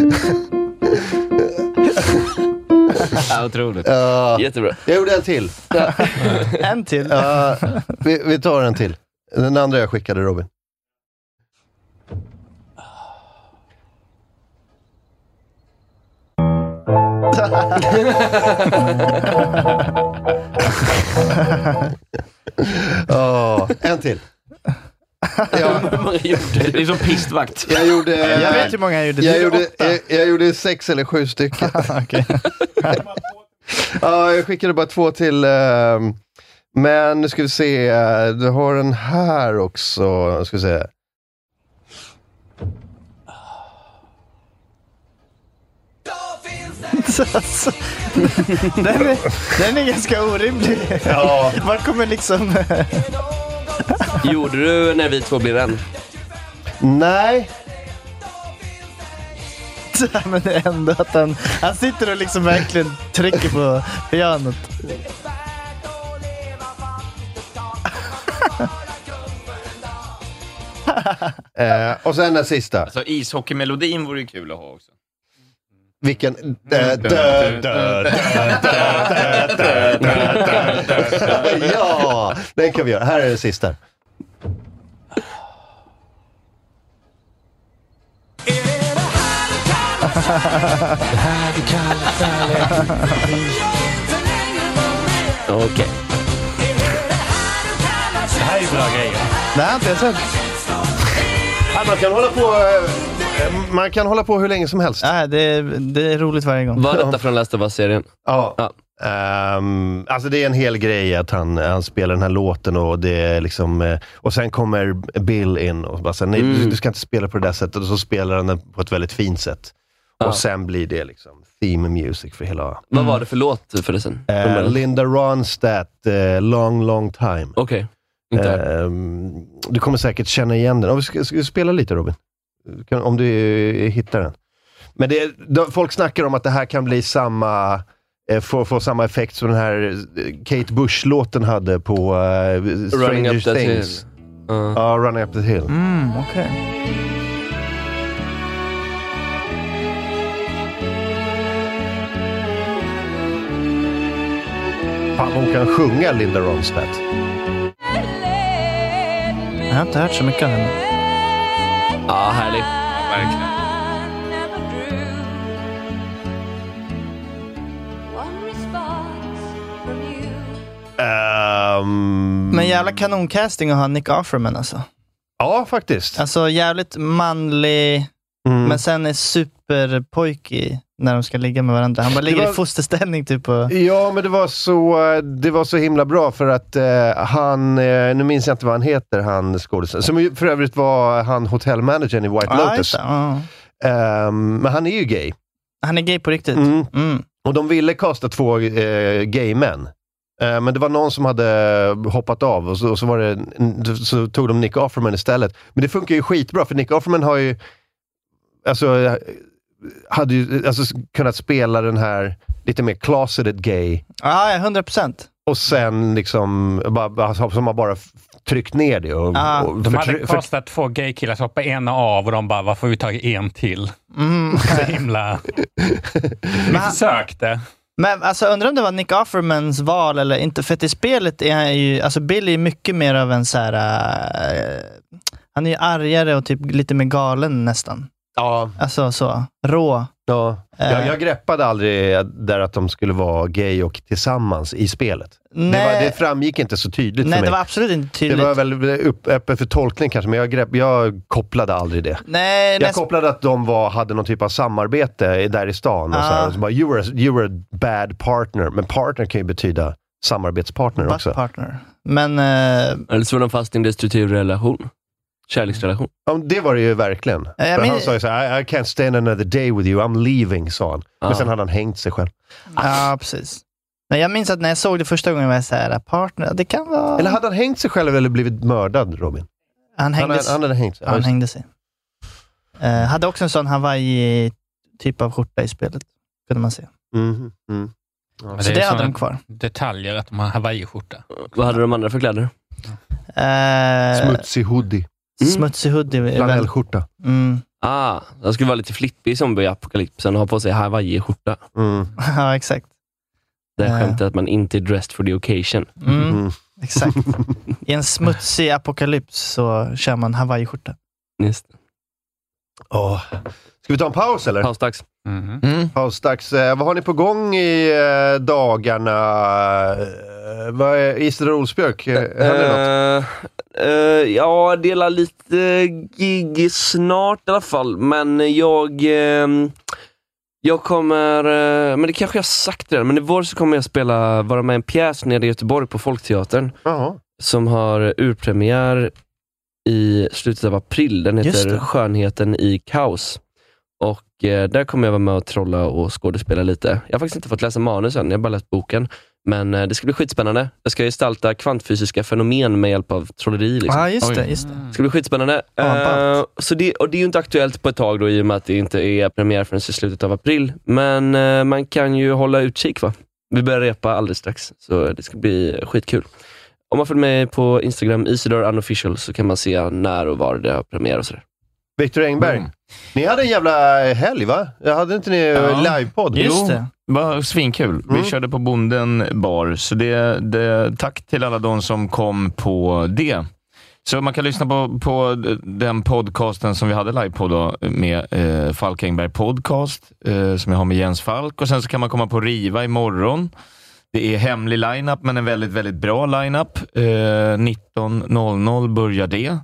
F: Ja, otroligt.
D: Uh,
E: Jättebra.
D: Jag gjorde en till.
G: En till?
D: Uh, vi, vi tar en till. Den andra jag skickade, Robin. oh, en till. Ja.
F: Det är som pistvakt.
D: Jag gjorde,
G: jag vet hur många jag gjorde.
D: Jag gjorde, jag, jag gjorde sex eller sju stycken.
G: Okay.
D: Ja, jag skickade bara två till. Uh, men nu ska vi se. Uh, du har den här också. Nu ska vi se.
G: den, är, den är ganska orimlig.
D: Ja.
G: Var kommer liksom...
E: Gjorde du när vi två blir en?
D: Nej.
G: Men det är ändå att han, han sitter och liksom verkligen trycker på pianot.
D: eh, och sen den sista.
F: Alltså ishockeymelodin vore ju kul att ha också.
D: Vilken? Ja, den kan vi göra. Här är det sista.
E: Okej.
H: Det här är bra grejer.
G: Det här inte jag sett.
D: Ja, man kan hålla på man kan hålla på hur länge som helst.
G: Ja, det är, det är roligt varje gång.
E: Var detta från Last of Us-serien?
D: Ja. ja. Um, alltså det är en hel grej att han, han spelar den här låten och det är liksom, och sen kommer Bill in och bara säger nej, mm. du, du ska inte spela på det där sättet, och så spelar han den på ett väldigt fint sätt. Ja. Och sen blir det liksom theme music för hela... Mm.
E: Vad var det för låt förresten?
D: Uh, Linda Ronstadt, uh, Long Long Time.
E: Okej. Okay.
D: Uh, um, du kommer säkert känna igen den. Och vi ska, ska vi spela lite, Robin? Kan, om du uh, hittar den. Men det, de, folk snackar om att det här kan bli samma... Uh, få, få samma effekt som den här Kate Bush-låten hade på uh, Stranger Things. Ja, uh. uh, Running Up the Hill.
G: Mm, okej. Okay.
D: Fan, hon kan sjunga, Linda Ronstadt.
G: Jag har inte hört så mycket av henne.
E: Ja, härlig.
F: Verkligen.
G: Um, Men jävla kanoncasting att ha Nick Offerman alltså.
D: Ja, faktiskt.
G: Alltså jävligt manlig, mm. men sen är superpojkig när de ska ligga med varandra. Han bara ligger var... i fosterställning typ. Och...
D: Ja, men det var så det var så himla bra för att uh, han, uh, nu minns jag inte vad han heter, han skådespelaren. Som för övrigt var han hotellmanagern i White ah, Lotus. Ah. Um, men han är ju gay.
G: Han är gay på riktigt.
D: Mm.
G: Mm.
D: Och de ville kasta två uh, gay män. Uh, men det var någon som hade hoppat av och så, och så, var det, så tog de Nick Offerman istället. Men det funkar ju skitbra för Nick Offerman har ju alltså hade ju alltså kunnat spela den här lite mer closeted gay.
G: Ja, hundra procent.
D: Och sen liksom bara, som har bara tryckt ner det. Och,
H: ah,
D: och
H: de hade kostat två gay-killar så hoppade ena av och de bara, varför får vi ta en till?
G: Mm.
H: Så himla... Vi försökte.
G: Men alltså undrar om det var Nick Offermans val eller inte, för att i spelet är han ju, alltså Billy är mycket mer av en så här, uh, han är ju argare och typ lite mer galen nästan.
D: Ja.
G: Alltså så, rå.
D: Ja. Jag, jag greppade aldrig där att de skulle vara gay och tillsammans i spelet. Det, var, det framgick inte så tydligt
G: Nej,
D: för mig.
G: Nej, det var absolut inte tydligt.
D: Det var väl upp, öppet för tolkning kanske, men jag, grepp, jag kopplade aldrig det.
G: Nej,
D: jag
G: näst...
D: kopplade att de var, hade någon typ av samarbete där i stan. Och ah. så här, och så bara, you were, you were a bad partner. Men partner kan ju betyda samarbetspartner
G: Bad
D: också.
G: Partner. Men... Uh...
E: Eller så var de fast i en destruktiv relation. Kärleksrelation.
D: Ja, det var det ju verkligen.
G: Ja,
D: men...
G: men...
D: Han sa ju så här, I, I can't stand another day with you, I'm leaving, sa han. Ah. Men sen hade han hängt sig själv.
G: Ja, precis. Men jag minns att när jag såg det första gången var jag så här, partner, det kan vara...
D: Eller hade han hängt sig själv eller blivit mördad, Robin?
G: Han hängde,
D: han, han hade hängt sig.
G: Han hängde sig. Uh, hade också en sån Hawaii typ av skjorta i spelet, kunde man se.
D: Mm, mm.
G: Ja. Så det, det hade de kvar.
H: Detaljer att de har Hawaii-skjorta.
E: Vad hade de andra för kläder?
G: Uh,
D: Smutsig hoodie.
G: Mm. Smutsig hoodie.
D: Flanellskjorta.
G: Mm.
E: Ah, jag skulle vara lite flippig som i apokalypsen och ha på sig Hawaii-skjorta.
D: Mm.
G: Ja, exakt.
E: Det är skämtet att man inte är dressed for the occasion.
G: Mm. Mm. Exakt. I en smutsig apokalyps så kör man Hawaii-skjorta.
E: Just det.
D: Oh. Ska vi ta en paus eller?
E: Pausdags.
D: Mm. Mm. Pausdags. Eh, vad har ni på gång i eh, dagarna? Eh, vad är Isidor Olsbjörk? Eh, händer det något?
E: Uh, ja, delar lite gig snart i alla fall. Men jag... Uh, jag kommer... Uh, men det kanske jag har sagt redan. Men i vår så kommer jag spela, vara med en pjäs nere i Göteborg på Folkteatern.
D: Uh-huh.
E: Som har urpremiär i slutet av april. Den heter Skönheten i kaos. Och eh, där kommer jag vara med och trolla och skådespela lite. Jag har faktiskt inte fått läsa manusen, jag har bara läst boken. Men eh, det ska bli skitspännande. Jag ska gestalta kvantfysiska fenomen med hjälp av trolleri. Liksom.
G: Ja, ah, just det, just det.
E: Det ska bli skitspännande. Ah, uh, så det, och det är ju inte aktuellt på ett tag då, i och med att det inte är premiär förrän i slutet av april. Men uh, man kan ju hålla utkik, va? Vi börjar repa alldeles strax, så det ska bli skitkul. Om man följer med på Instagram, Isidor Unofficial, så kan man se när och var det har premiär och sådär.
D: Viktor Engberg, mm. ni hade en jävla helg, va? Jag hade inte ni ja. livepodd?
F: Just det. Det var svinkul. Mm. Vi körde på Bonden bar, så det, det, tack till alla de som kom på det. Så man kan lyssna på, på den podcasten som vi hade livepodd då, med eh, Falk Engberg podcast, eh, som jag har med Jens Falk. Och sen så kan man komma på Riva imorgon. Det är hemlig line-up, men en väldigt, väldigt bra line-up. Eh, nitton noll noll börjar det.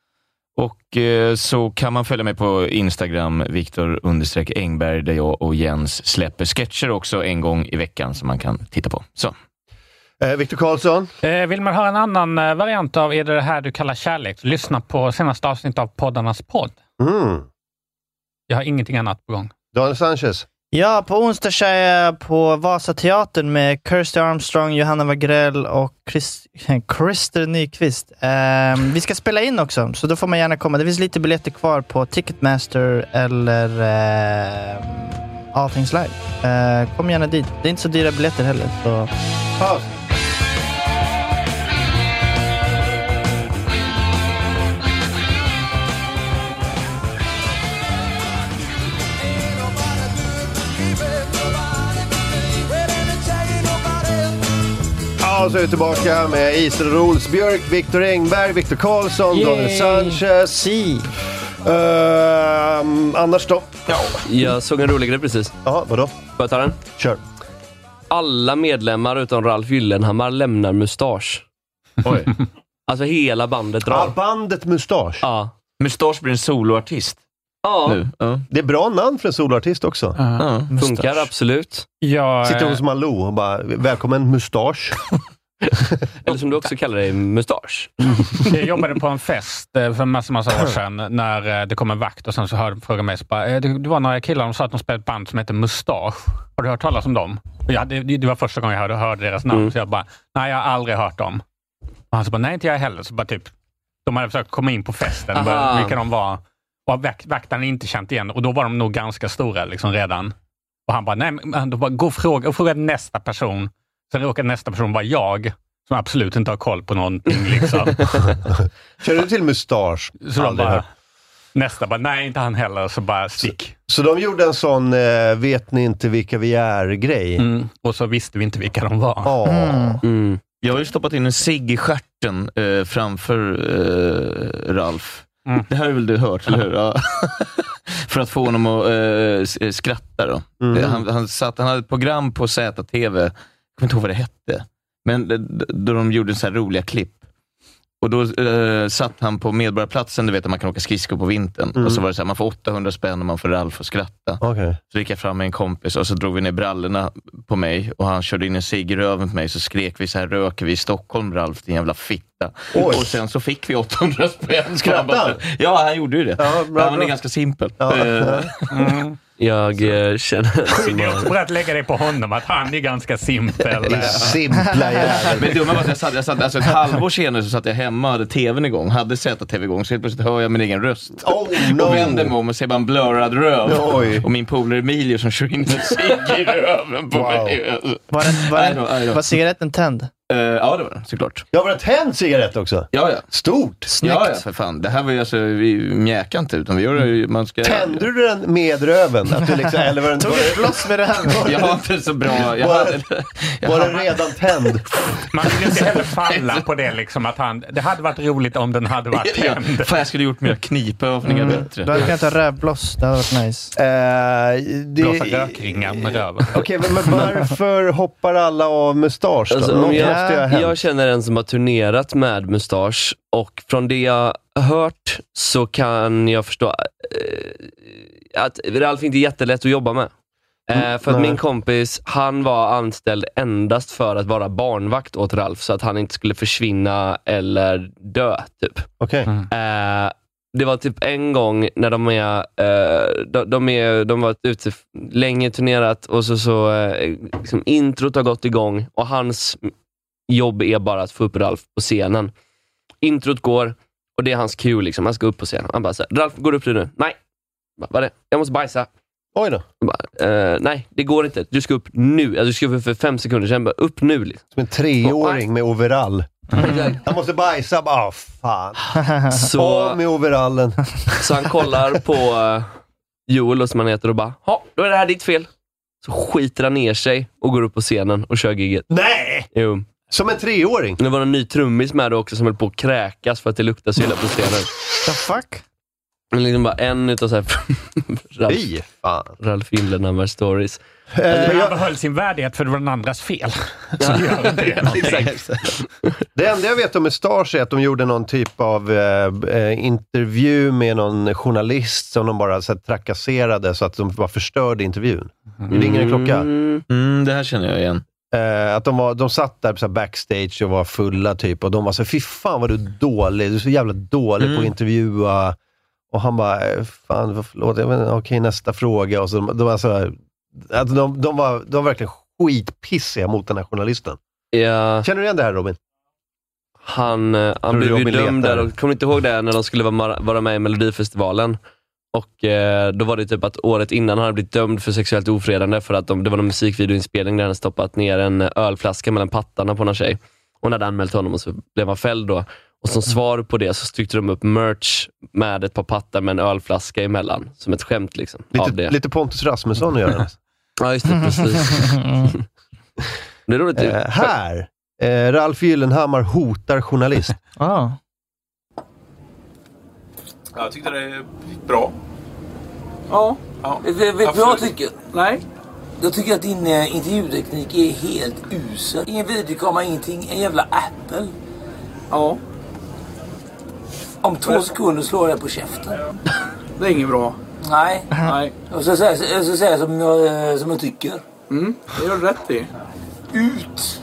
F: Och eh, så kan man följa mig på Instagram, Viktor understreck Engberg, där jag och Jens släpper sketcher också en gång i veckan som man kan titta på. Så.
D: Eh, Viktor Karlsson.
H: Eh, vill man höra en annan eh, variant av Är det det här du kallar kärlek? Lyssna på senaste avsnitt av Poddarnas podd.
D: Mm.
H: Jag har ingenting annat på gång.
D: Daniel Sanchez.
G: Ja, på onsdag kör jag på Vasateatern med Kirsty Armstrong, Johanna Wagrell och Chris, Christer Nyqvist. Eh, vi ska spela in också, så då får man gärna komma. Det finns lite biljetter kvar på Ticketmaster eller eh, All Things Live. Eh, kom gärna dit. Det är inte så dyra biljetter heller. Så...
D: Paus. Och så är vi tillbaka med Isidor Olsbjörk, Viktor Engberg, Viktor Karlsson, Daniel Sanchez. Uh, annars då?
E: Ja. Jag såg en rolig grej precis.
D: Ja, vadå?
E: Får jag ta den?
D: Kör.
E: Alla medlemmar utom Ralf Gyllenhammar lämnar mustasch. Oj. Alltså hela bandet drar.
D: Ja, bandet Mustasch.
E: Ja.
F: Mustasch blir en soloartist.
E: Ja.
F: Nu. Ja.
D: Det är bra namn för en soloartist också.
E: Ja. Ja. Funkar absolut.
H: Jag,
D: Sitter hos Malou och bara, välkommen Mustasch.
E: Eller som du också kallar det, Mustasch.
H: Jag jobbade på en fest för en massa, massa år sedan när det kom en vakt och sen så hörde frågade mig så bara, det, det var några killar som sa att de spelade ett band som heter Mustasch. Har du hört talas om dem? Ja, det, det var första gången jag hörde, hörde deras namn. Mm. Så jag bara, nej jag har aldrig hört dem. Och han så bara, nej inte jag heller. Så bara typ, de hade försökt komma in på festen, bara, vilka de var. Och vakten inte känt igen. Och då var de nog ganska stora liksom redan. Och han bara, nej men då bara, gå och fråga, och fråga nästa person. Sen råkade nästa person vara jag, som absolut inte har koll på någonting liksom.
D: Kör du till Mustasch?
H: Så de bara, nästa bara, nej inte han heller, så bara stick.
D: Så, så de gjorde en sån, eh, vet ni inte vilka vi är-grej?
H: Mm. Och så visste vi inte vilka de var.
D: Oh.
H: Mm.
F: Mm. Jag har ju stoppat in en cigg i stjärten eh, framför eh, Ralf. Mm. Det här har väl du hört, eller hur? Ja. För att få honom att eh, skratta då. Mm. Han, han, satt, han hade ett program på Z T V, jag kommer inte ihåg vad det hette. Men då de gjorde så här roliga klipp. Och då eh, satt han på Medborgarplatsen, du vet att man kan åka skridskor på vintern. Mm. Och så var det så här, man får åttahundra spänn och man får Ralf att skratta.
D: Okay.
F: Så gick jag fram med en kompis och så drog vi ner brallorna på mig. Och han körde in en cigg i röven på mig, så skrek vi så här, röker vi i Stockholm, Ralf, din jävla fitta. Oj. Och sen så fick vi åttahundra spänn.
D: Skratta?
F: Ja, han gjorde ju det.
D: Ja, bra,
F: han
D: bra.
F: är ganska simpel.
D: Ja.
E: Mm. Jag eh, känner...
H: Det är också bra att lägga det på honom, att han är ganska simpel.
D: Simpla jävel.
F: Men dumma var att jag satt, jag satt alltså ett halvår senare så satt jag hemma, hade tvn igång, hade Z T V igång, så helt plötsligt hör jag min egen röst.
D: Oh, no.
F: Och vänder mig om och ser bara en blurrad röv.
D: Oj.
F: Och min polare Emilio som kör in en cigg i röven på
D: wow.
F: mig.
G: Var, det, var, det, var, var cigaretten tänd?
F: Uh, ja, det var det, såklart.
D: Jag var en tänd cigarett också.
F: Ja, ja.
D: Stort.
G: Snyggt.
F: Ja, ja, för fan. Det här var ju alltså, vi mjäkar inte, utan vi gör det, man ska...
D: Tände du den med röven? Att du liksom, eller var den...
G: Tog ett bloss med röven?
F: Jag har inte så bra... Jag
D: var
F: hade,
D: jag var den redan tänd?
H: Man vill inte heller falla på det liksom, att han... Det hade varit roligt om den hade varit tänd.
F: Ja, fan, jag skulle gjort mer knipövningar
G: mm.
F: bättre.
G: Du hade kunnat ha rövbloss, det hade varit nice.
D: Uh, det...
H: Blåsa rökringar med röven.
D: Okej, okay, men varför hoppar alla av Mustasch då?
E: Alltså, jag,
D: jag,
E: jag känner en som har turnerat med Mustasch, och från det jag hört så kan jag förstå äh, att Ralf inte är jättelätt att jobba med. Mm, äh, för att nej. Min kompis, han var anställd endast för att vara barnvakt åt Ralf, så att han inte skulle försvinna eller dö typ.
D: Okej. Okay.
E: Mm. Äh, det var typ en gång när de är, äh, de, de är de var ute länge turnerat, och så, så äh, liksom, introt har gått igång och hans jobb är bara att få upp Ralf på scenen. Introt går och det är hans cue liksom. Han ska upp på scenen. Han bara så här, Ralf, går upp du nu? Nej. Bara, vad är det? Jag måste bajsa.
D: Oj då.
E: Bara, eh, nej, det går inte. Du ska upp nu. Alltså, du ska upp för fem sekunder sedan. Bara, upp nu liksom.
D: Som en treåring med overall. Mm. Jag måste bajsa. Ah, fan. Så, av med overallen.
E: Så han kollar på uh, Joel, som han heter, och bara, ja, då är det här ditt fel. Så skiter han ner sig och går upp på scenen och kör giget.
D: Nej!
E: Jo.
D: Som en treåring?
E: Det var en ny trummis med det också som höll på att kräkas för att det luktar så illa på scenen.
G: The fuck?
E: Men liksom bara en utav så här Ralf,
D: fan.
E: Ralf Gyllenhammar stories.
H: Men han behöll sin värdighet för det var den andras fel. Så
E: ja.
H: gör det
E: Exakt.
D: Det enda jag vet om Mustasch är att de gjorde någon typ av eh, intervju med någon journalist som de bara så här, trakasserade så att de bara förstörde intervjun. Mm. Det ringer en klocka.
F: Mm, det här känner jag igen.
D: Eh, att de, var, de satt där så här, backstage och var fulla typ, och de var så, fy fan vad du är dålig, du är så jävla dålig mm. på att intervjua. Och han bara, fan, förlåt, jag vet inte, okej, nästa fråga. Och så, de, de, var så här, att de, de, var, de var verkligen skitpissiga mot den här journalisten.
E: Ja.
D: Känner du igen det här, Robin?
E: Han, han blev ju dömd där, och kommer inte ihåg det när de skulle vara, vara med i Melodifestivalen. Och eh, då var det typ att året innan han hade blivit dömd för sexuellt ofredande för att de, det var en musikvideoinspelning där han stoppat ner en ölflaska mellan pattarna på någon tjej. Hon hade anmält honom och så blev han fälld då. Och som svar på det så tryckte de upp merch med ett par pattar med en ölflaska emellan. Som ett skämt liksom.
D: Lite,
E: av det.
D: lite Pontus Rasmusson att göra.
E: Ja, just det, precis. Det är roligt.
D: Eh, här, eh, Ralf Gyllenhammar hotar journalist.
G: Ah.
T: Jag tyckte det är bra.
U: Ja.
T: ja.
U: Vet du vad jag tycker? Nej. Jag tycker att din eh, intervjuteknik är helt usel. Ingen videokamera, ingenting. En jävla Apple. Ja. Om två sekunder slår jag på käften.
S: Det är inget bra.
U: Nej.
S: Nej.
U: Och så säger jag, så säger jag som, jag, som jag tycker.
S: Mm, det gör du rätt i.
U: Ut!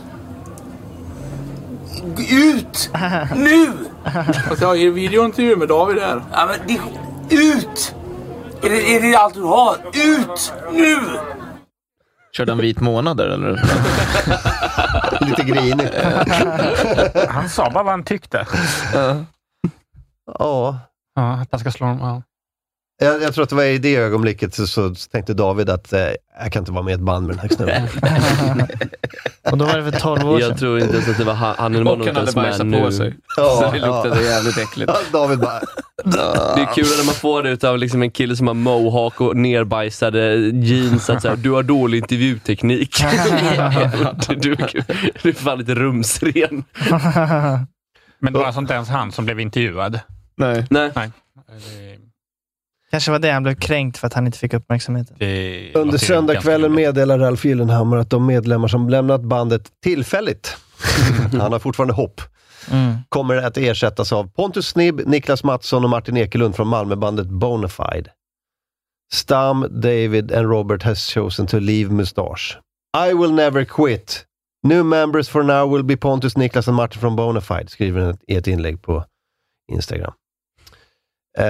U: Ut! Nu!
S: Fast jag har en videointervju med David här.
U: Ja, men det, ut! Är det, är det allt du har? Ut! Nu!
F: Körde han vit månader eller?
D: Lite grinig.
H: Han sa bara vad han tyckte.
D: Ja.
H: Ja. Ja, att han ska slå honom. Ja.
D: Jag, jag tror att det var i det ögonblicket så, så tänkte David att eh, jag kan inte vara med i ett band med den här snubben.
G: Och då var det för tolv år sedan.
E: Jag tror inte ens att det var han. Han är
F: och han hade bajsat på sig.
D: Ja,
F: så det luktade
D: ja.
F: jävligt äckligt.
D: David bara...
E: Det är kul när man får det utav liksom en kille som har mohawk och nerbajsade jeans. Att säga, du har dålig intervjuteknik. du, du, du är fan lite rumsren.
H: Men det var alltså inte ens han som blev intervjuad?
F: Nej.
E: Nej.
H: Nej.
G: Kanske var det han blev kränkt för att han inte fick uppmärksamheten.
D: Under söndagskvällen meddelar Ralf Gyllenhammar att de medlemmar som lämnat bandet tillfälligt, han har fortfarande hopp, mm. kommer att ersättas av Pontus Snibb, Niklas Mattsson och Martin Ekelund från Malmöbandet Bonafide. Stam, David and Robert has chosen to leave Mustache. I will never quit. New members for now will be Pontus, Niklas och Martin från Bonafide, skriver han i ett inlägg på Instagram. Uh,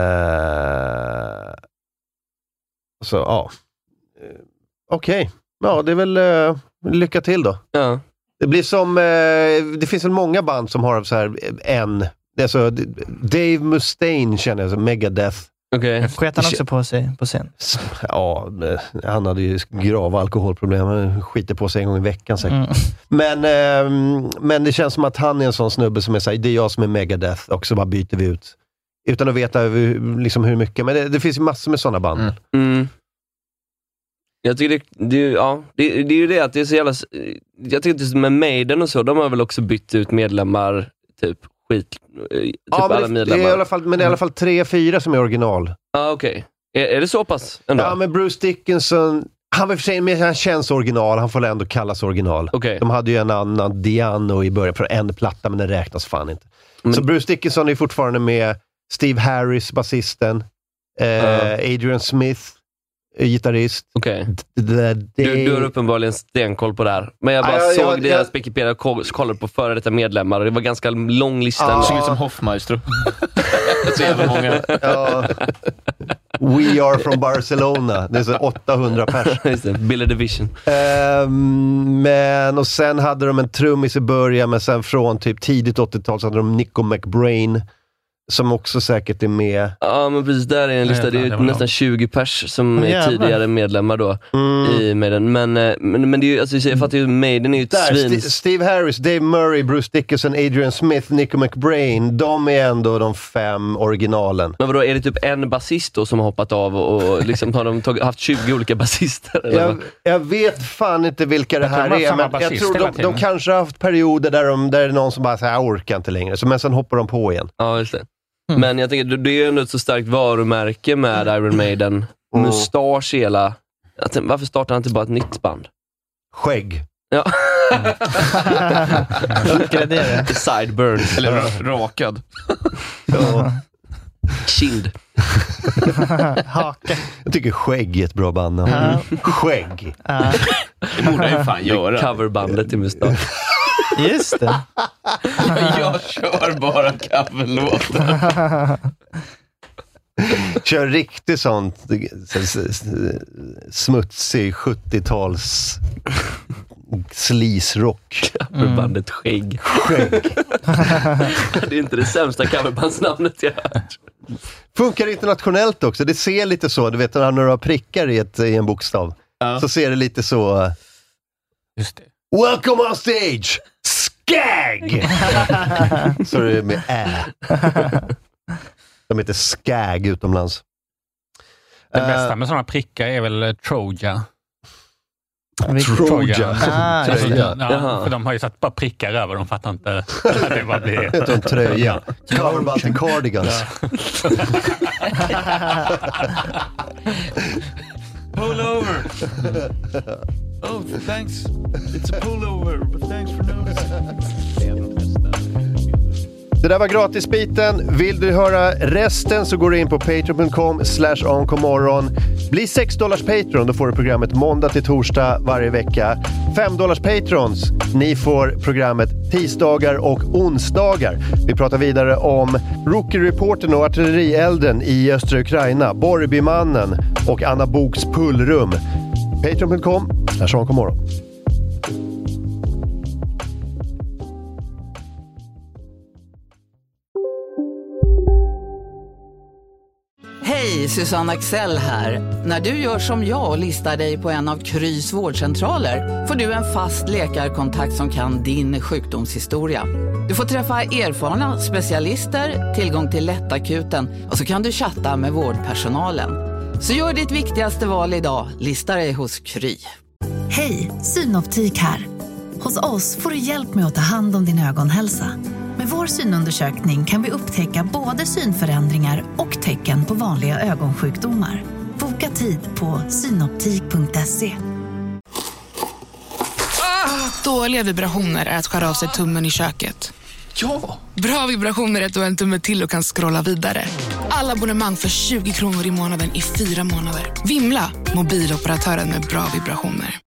D: så ja uh, okej, okay. Ja det är väl uh, lycka till då.
E: Ja. Det
D: blir som uh, det finns väl många band som har så här en, det är så Dave Mustaine känner jag som Megadeth.
E: Okej. Okay.
G: Sket han också på sig på scen?
D: Ja, han hade ju grava alkoholproblem, han skiter på sig en gång i veckan säkert. Mm. Men uh, men det känns som att han är en sån snubbe som är så här, det är jag som är Megadeth och så bara byter vi ut. Utan att veta liksom hur mycket. Men det, det finns ju massor med sådana band.
E: Mm. Mm. Jag tycker det, det, ja, det, det är ju det att det är så jävla... Jag tycker att det med Maiden och så, de har väl också bytt ut medlemmar, typ skit... Typ
D: ja,
E: alla
D: men
E: medlemmar.
D: Det är i alla fall, men det är i alla fall tre, fyra som är original.
E: Ja, ah, okej. Okay. Är, är det så pass ändå?
D: Ja, men Bruce Dickinson... Han var för sig, men han känns original. Han får ändå kallas original.
E: Okay.
D: De hade ju en annan Diano i början för en platta, men den räknas fan inte. Men, så Bruce Dickinson är fortfarande med... Steve Harris, basisten. Eh, uh. Adrian Smith, gitarrist.
E: Okej. Okay. Du, du har uppenbarligen stenkoll på det här. Men jag bara ah, såg jag, deras Wikipedia kollade på före detta medlemmar. Det var ganska lång lista.
F: Ah. Det såg ut som Hoffmeister. Så jävla många.
D: Ja. We are from Barcelona. Det är så åttahundra pers.
E: Billy Division.
D: Um, men, och sen hade de en trummis i början, men sen från typ tidigt åttiotal så hade de Nico McBrain. Som också säkert är med.
E: Ja, men precis, där är en lista. Det är ju nästan tjugo pers som är
D: Jävlar.
E: tidigare medlemmar då mm. i Maiden. Men, men, men det är ju, alltså, jag fattar ju, Maiden är ju ett där, svin.
D: St- Steve Harris, Dave Murray, Bruce Dickinson, Adrian Smith, Nico McBrain. De är ändå de fem originalen.
E: Men vadå, är det typ en basist då som har hoppat av och, och liksom har de tagit, haft tjugo olika basister? Eller?
D: Jag, jag vet fan inte vilka det här är, men jag tror de, de kanske har haft perioder där, de, där det är någon som bara säger jag orkar inte längre. Så, men sen hoppar de på igen.
E: Ja, just det. Mm. Men jag tänker, det är ju ändå ett så starkt varumärke med Iron Maiden. Mm. Mustasch hela. Varför startar han inte bara ett nytt band?
D: Skägg.
E: Ja.
G: Uppgradera.
E: Sideburns.
F: Eller rakad.
D: Ja.
E: Kind.
G: Haka.
D: Jag tycker skägg är ett bra band. Mm. Skägg.
G: Ja.
F: Det borde jag fan göra.
E: Coverbandet till Mustasch.
G: Just det.
F: Jag kör bara coverlåtar.
D: Kör riktigt sånt smutsig sjuttio-tals sleaze-rock.
E: Coverbandet Skägg.
D: Skägg.
E: Det är inte det sämsta coverbandsnamnet jag hört.
D: Funkar internationellt också. Det ser lite så, du vet när du har prickar i, ett, i en bokstav. Ja. Så ser det lite så...
H: Just det.
D: Welcome on stage! Skag! Så är det med ä. De heter Skag utomlands.
H: Det bästa med sådana prickar är väl Troja.
D: Troja.
G: Ah,
H: Troja. Ja, för de har ju satt bara prickar över, de fattar inte att det bara blir...
D: Det är en tröja. Coverband till cardigans.
F: Pull over! Oh, thanks. It's a pullover, but thanks for noticing.
D: Det där var gratisbiten. Vill du höra resten så går du in på patreon dot com slash onkomorron. Bli sex dollars Patreon, då får du programmet måndag till torsdag varje vecka. fem dollars Patrons, ni får programmet tisdagar och onsdagar. Vi pratar vidare om Rookie-reporten och artillerielden i östra Ukraina, Borbymannen och Anna Boks pullrum. patreon dot com slash onkomorron.
O: Hej, Susanne Axel här. När du gör som jag och listar dig på en av Krys vårdcentraler får du en fast läkarkontakt som kan din sjukdomshistoria. Du får träffa erfarna specialister, tillgång till lättakuten och så kan du chatta med vårdpersonalen. Så gör ditt viktigaste val idag, lista dig hos Kry.
A: Hej, Synoptik här. Hos oss får du hjälp med att ta hand om din ögonhälsa. Med vår synundersökning kan vi upptäcka både synförändringar och tecken på vanliga ögonsjukdomar. Boka tid på synoptik punkt se.
B: Ah, dåliga vibrationer är att skära av sig tummen i köket. Ja! Bra vibrationer är att du har en tumme till och kan scrolla vidare. Alla abonnemang för tjugo kronor i månaden i fyra månader. Vimla! Mobiloperatören med bra vibrationer.